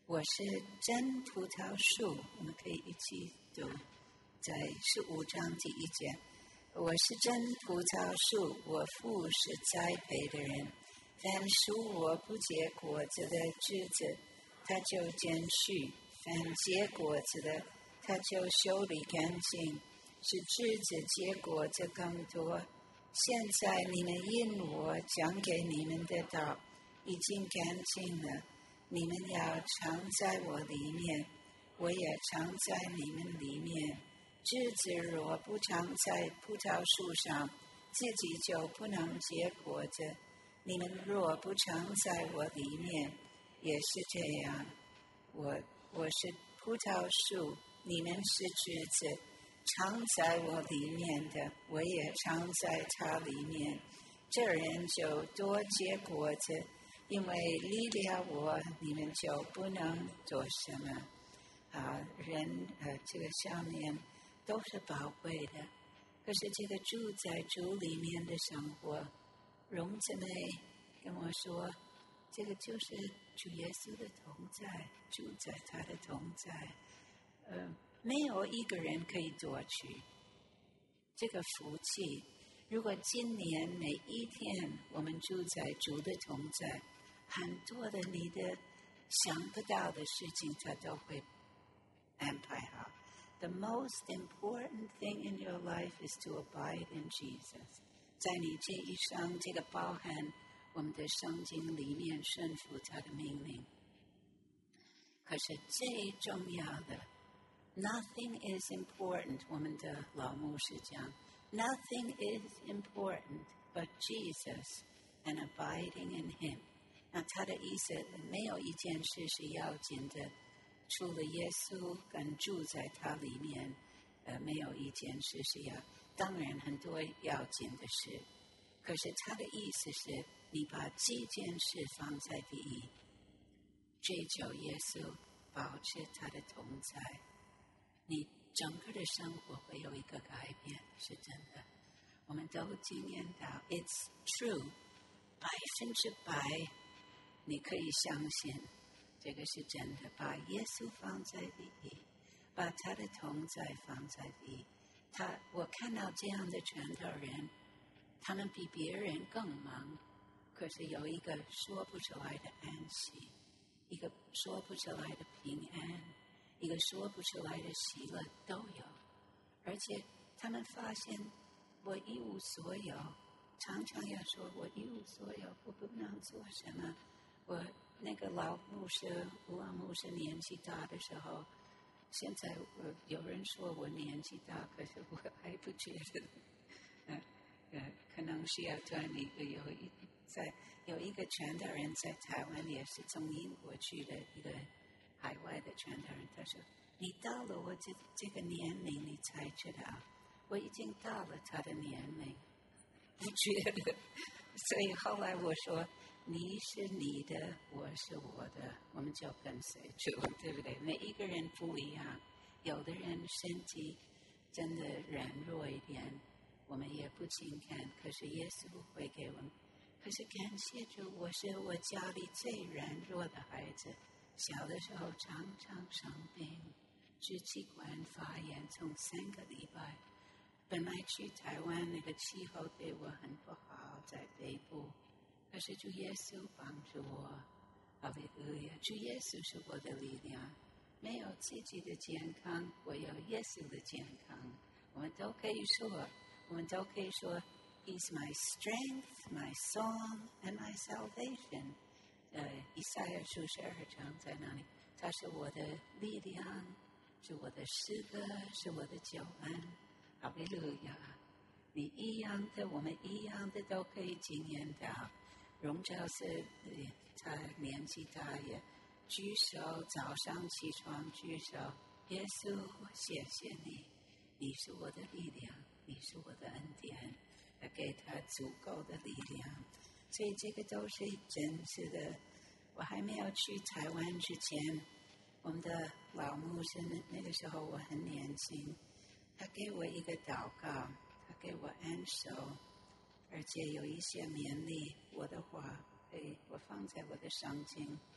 我是真葡萄树，我们可以一起读，在十五章第一节。我是真葡萄树，我父是栽培的人。凡属我不结果子的枝子，他就剪去；凡结果子的，他就修理干净，使枝子结果子更多。现在你们因我讲给你们的道已经干净了，你们要常在我里面，我也常在你们里面。枝子若不常在葡萄树上，自己就不能结果子。你们若不常在我里面，也是这样。我我是葡萄树，你们是枝子，常在我里面的，我也常在他里面。这人就多结果子，因为离了我，你们就不能做什么。啊，人呃，这个下面都是宝贵的，可是这个住在主里面的生活，荣姊妹跟我说，这个就是主耶稣的同在，住在他的同在，呃，没有一个人可以夺取这个福气。如果今年每一天我们住在主的同在，很多的你的想不到的事情，他都会安排好。The most important thing in your life is to abide in Jesus. 在你这一生，这个包含我们的圣经里面顺服他的命令。可是最重要的 ，nothing is important。我们的老牧师讲 ，nothing is important but Jesus and abiding in Him。那他的意思，没有一件事是要紧的。除了耶稣跟住在他里面，呃，没有一件事是要。当然很多要紧的事，可是他的意思是，你把这件事放在第一，追求耶稣，保持他的同在，你整个的生活会有一个改变，是真的。我们都经验到 ，it's true， 百分之百，你可以相信。这个是真的，把耶稣放在第一，把他的同在放在第一。他，我看到这样的传道人，他们比别人更忙，可是有一个说不出来的安息，一个说不出来的平安，一个说不出来的喜乐都有。而且他们发现，我一无所有，常常要说我一无所有，我不能做什么，我。那个老牧师，吴老牧师年纪大的时候，现在我有人说我年纪大，可是我还不觉得。呃呃，可能需要转一个有一在有一个传道人在台湾，也是从英国去的一个海外的传道人，他说：“你到了我这这个年龄，你才知道，我已经到了他的年龄，不觉得。”所以后来我说。你是你的，我是我的，我们就跟随主，对不对？每一个人不一样，有的人身体真的软弱一点，我们也不轻看。可是耶稣会给我们。可是感谢主，我是我家里最软弱的孩子，小的时候常常生病，支气管发炎，从三个礼拜。本来去台湾那个气候对我很不好，在北部。可是主耶稣帮助我，哈利路亚！主耶稣是我的力量，没有自己的健康，我有耶稣的健康。我们都可以说，我们都可以说 ，He's my strength, my song, and my salvation。呃，以赛亚书十二章在那里，他是我的力量，是我的诗歌，是我的救恩。哈利路亚！你一样的，我们一样的都可以经验到。荣照是他年纪大也举手，早上起床举手，耶稣，我谢谢你，你是我的力量，你是我的恩典，给他足够的力量。所以这个都是真实的。我还没有去台湾之前，我们的老牧师那个时候我很年轻，他给我一个祷告，他给我按手。而且有一些勉励我的话，可以我放在我的圣经，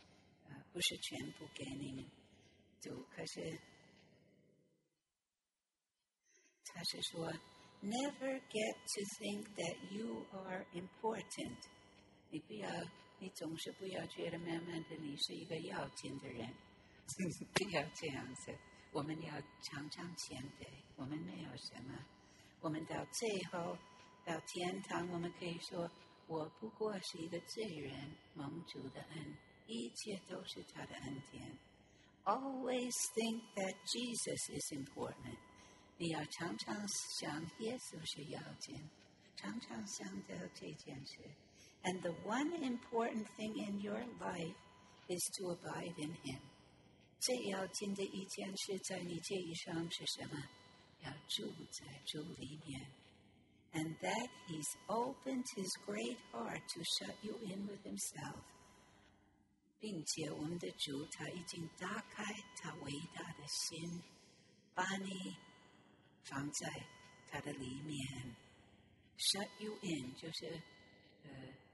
呃，不是全部给你们读，可是他是说 ，Never get to think that you are important。你不要，你总是不要觉得慢慢的你是一个要紧的人，不要这样子。我们要常常谦卑，我们没有什么，我们到最后到天堂，我们可以说，我不过是一个罪人，蒙主的恩，一切都是他的恩典。Always think that Jesus is important。你要常常想耶稣是要紧，常常想到这件事。And the one important thing in your life is to abide in Him。最要紧的一件事在你这一生是什么？要住在主里面。And that He's opened His great heart to shut you in with Himself。并且我们的主他已经打开他伟大的心，把你放在他的里面。Shut you in 就是呃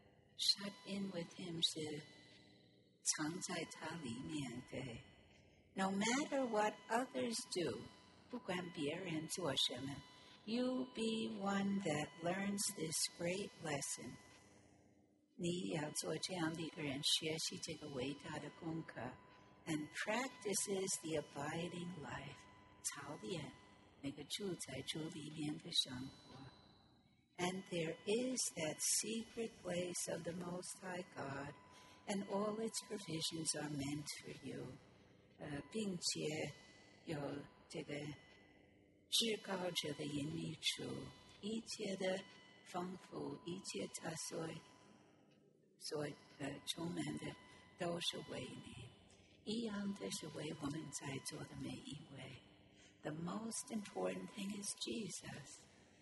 shut in with him 是藏在他里面，对。No matter what others do， 不管别人做什么 ，you be one that learns this great lesson。你要做这样的一个人，学习这个伟大的功课 ，and practices the abiding life， 操练那个住在主里面的生活。And there is that secret place of the Most High God, and all its provisions are meant for you。呃，并且有这个至高者的隐秘处，一切的丰富，一切他所所呃充满的都是为你，一样的是为我们在座的每一位。The most important thing is Jesus.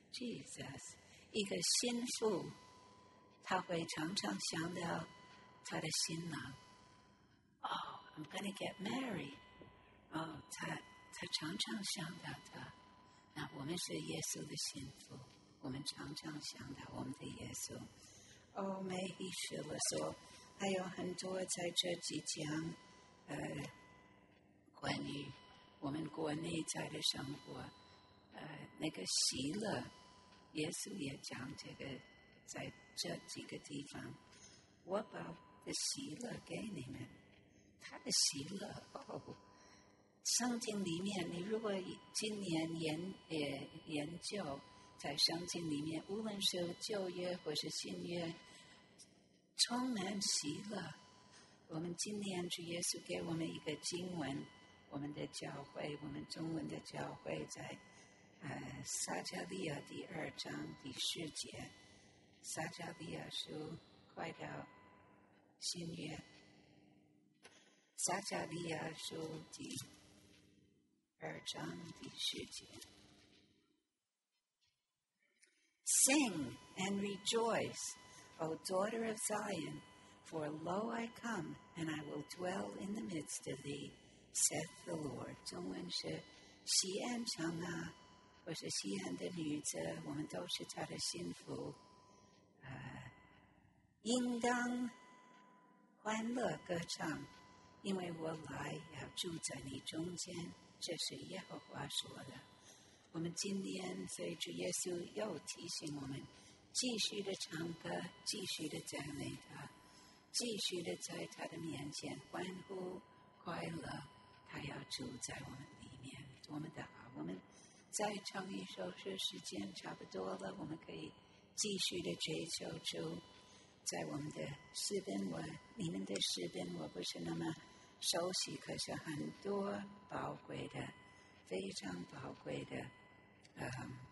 Jesus， 一个心腹，他会常常想到他的新郎。Oh, I'm going to get married. 哦，他他常常想到他。那我们是耶稣的心腹，我们常常想到我们的耶稣。哦，may He fill us all。还有很多在这几讲，呃，关于我们国内在的生活，呃，那个喜乐，耶稣也讲这个，在这几个地方，我把的喜乐给你们，他的喜乐哦。圣经里面，你如果今年研呃研究在圣经里面，无论是旧约或是新约，充满喜乐。我们今年主耶稣给我们一个经文，我们的教会，我们中文的教会在呃撒迦利亚第二章第十节，撒迦利亚书快到新约，撒迦利亚书第二章第十节。Sing and rejoice, O daughter of Zion, for lo I come, and I will dwell in the midst of thee, saith the Lord。 中文是西安城啊，或是西安的女子，我们都是他的心腹。呃，应当欢乐歌唱，因为我来要住在你中间。这是耶和华说的。我们今天随着耶稣又提醒我们，继续的唱歌，继续的赞美他，继续的在他的面前欢呼快乐。他要住在我们里面，多么的好！我们再唱一首诗，时间差不多了，我们可以继续的追求主。在我们的诗篇，我你们的诗篇我不是那么熟悉，可是很多宝贵的，非常宝贵的，嗯，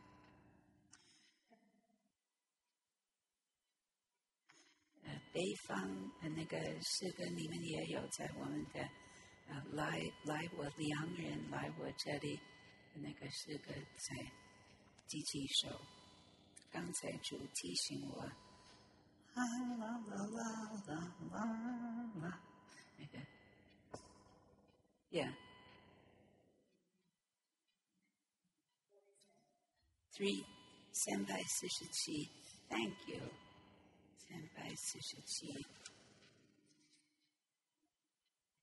呃，北方的那个诗歌，你们也有在我们的呃来来我良人来我这里那个诗歌在第几首？刚才主提醒我，啦啦啦啦啦啦啦，那个。Yeah. Three, 三百四十七。Thank you. 三百四十七。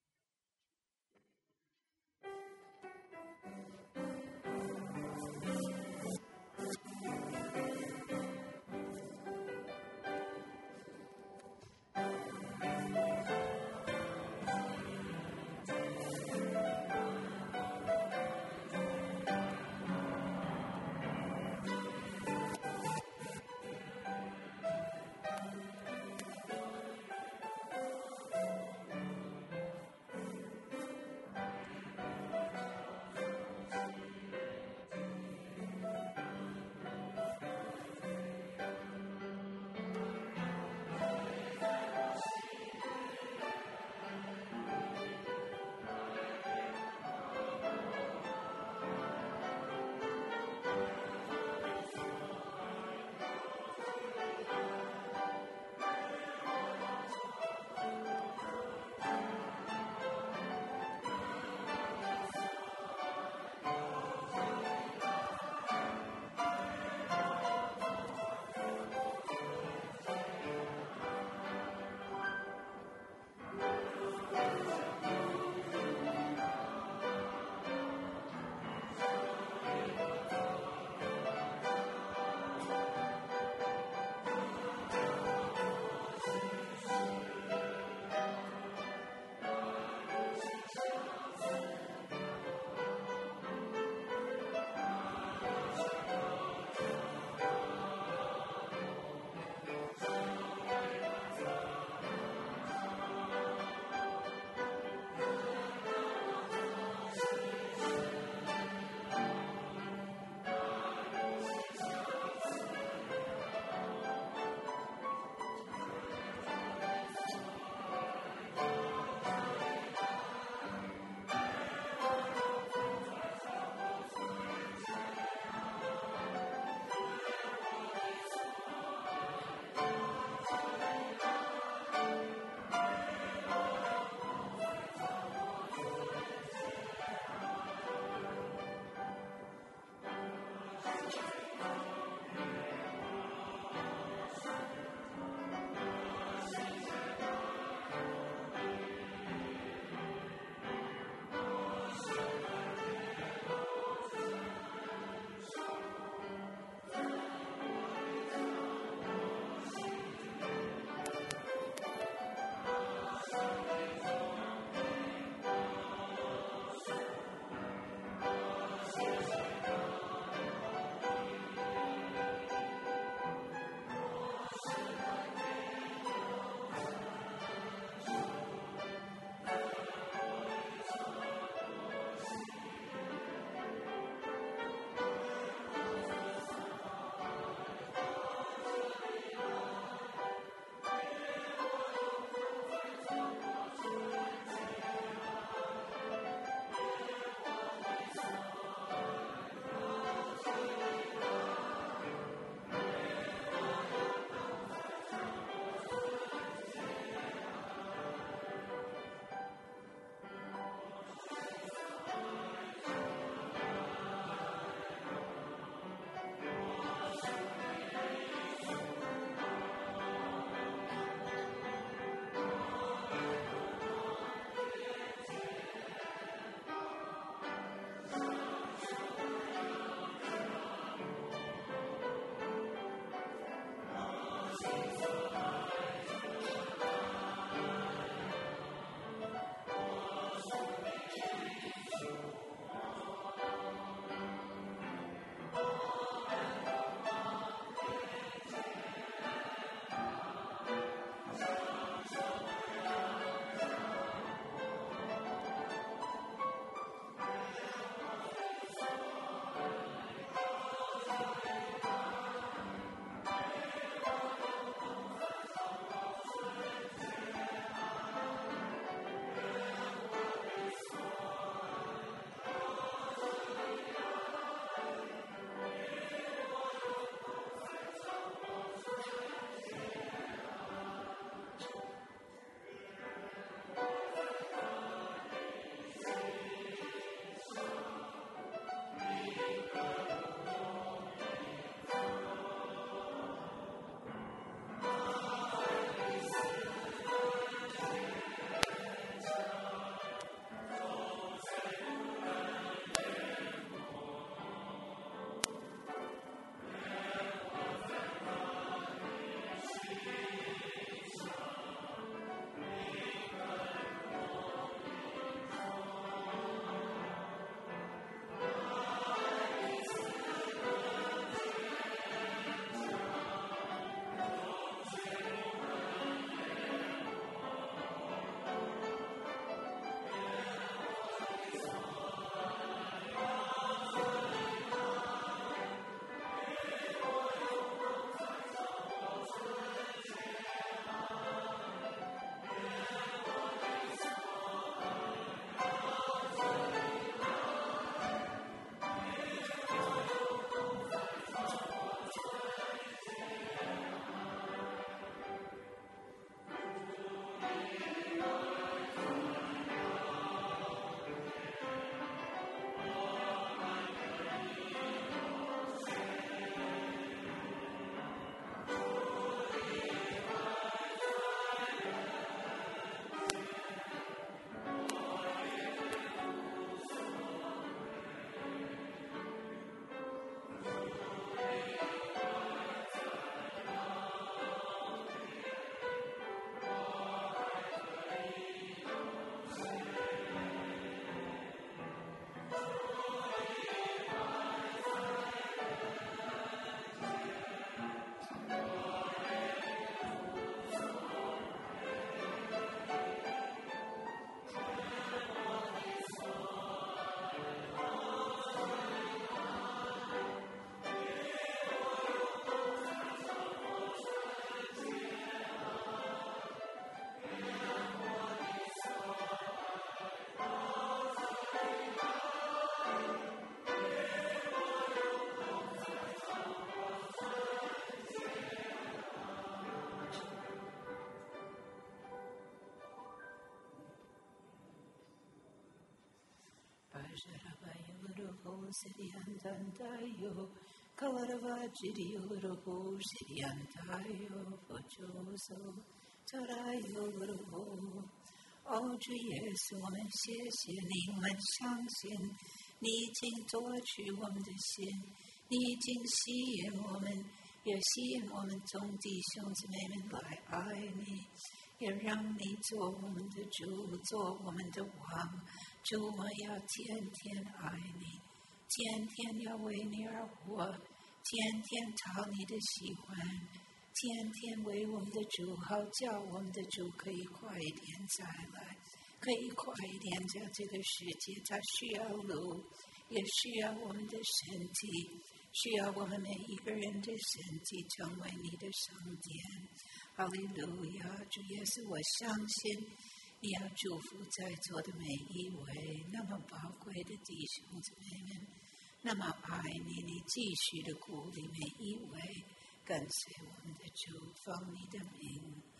Siriantantayo, Kaladavajiriolobo, Siriantayo, Vojoso, Tarayo, 哦，主耶稣，我们谢谢你，我们相信你已经夺取我们的心，你已经吸引我们，也吸引我们众弟兄姊妹们来爱你，也让你做我们的主，做我们的王。主，我要天天爱你，天天要为你而活，天天讨你的喜欢，天天为我们的主，好叫我们的主可以快一点再来，可以快一点在这个世界，他需要路，也需要我们的身体，需要我们每一个人的身体成为你的圣殿。哈利路亚！主耶稣，我相信你要祝福在座的每一位那么宝贵的弟兄姊妹们，那么爱你，你继续的鼓励每一位跟随我们的主，奉你的名。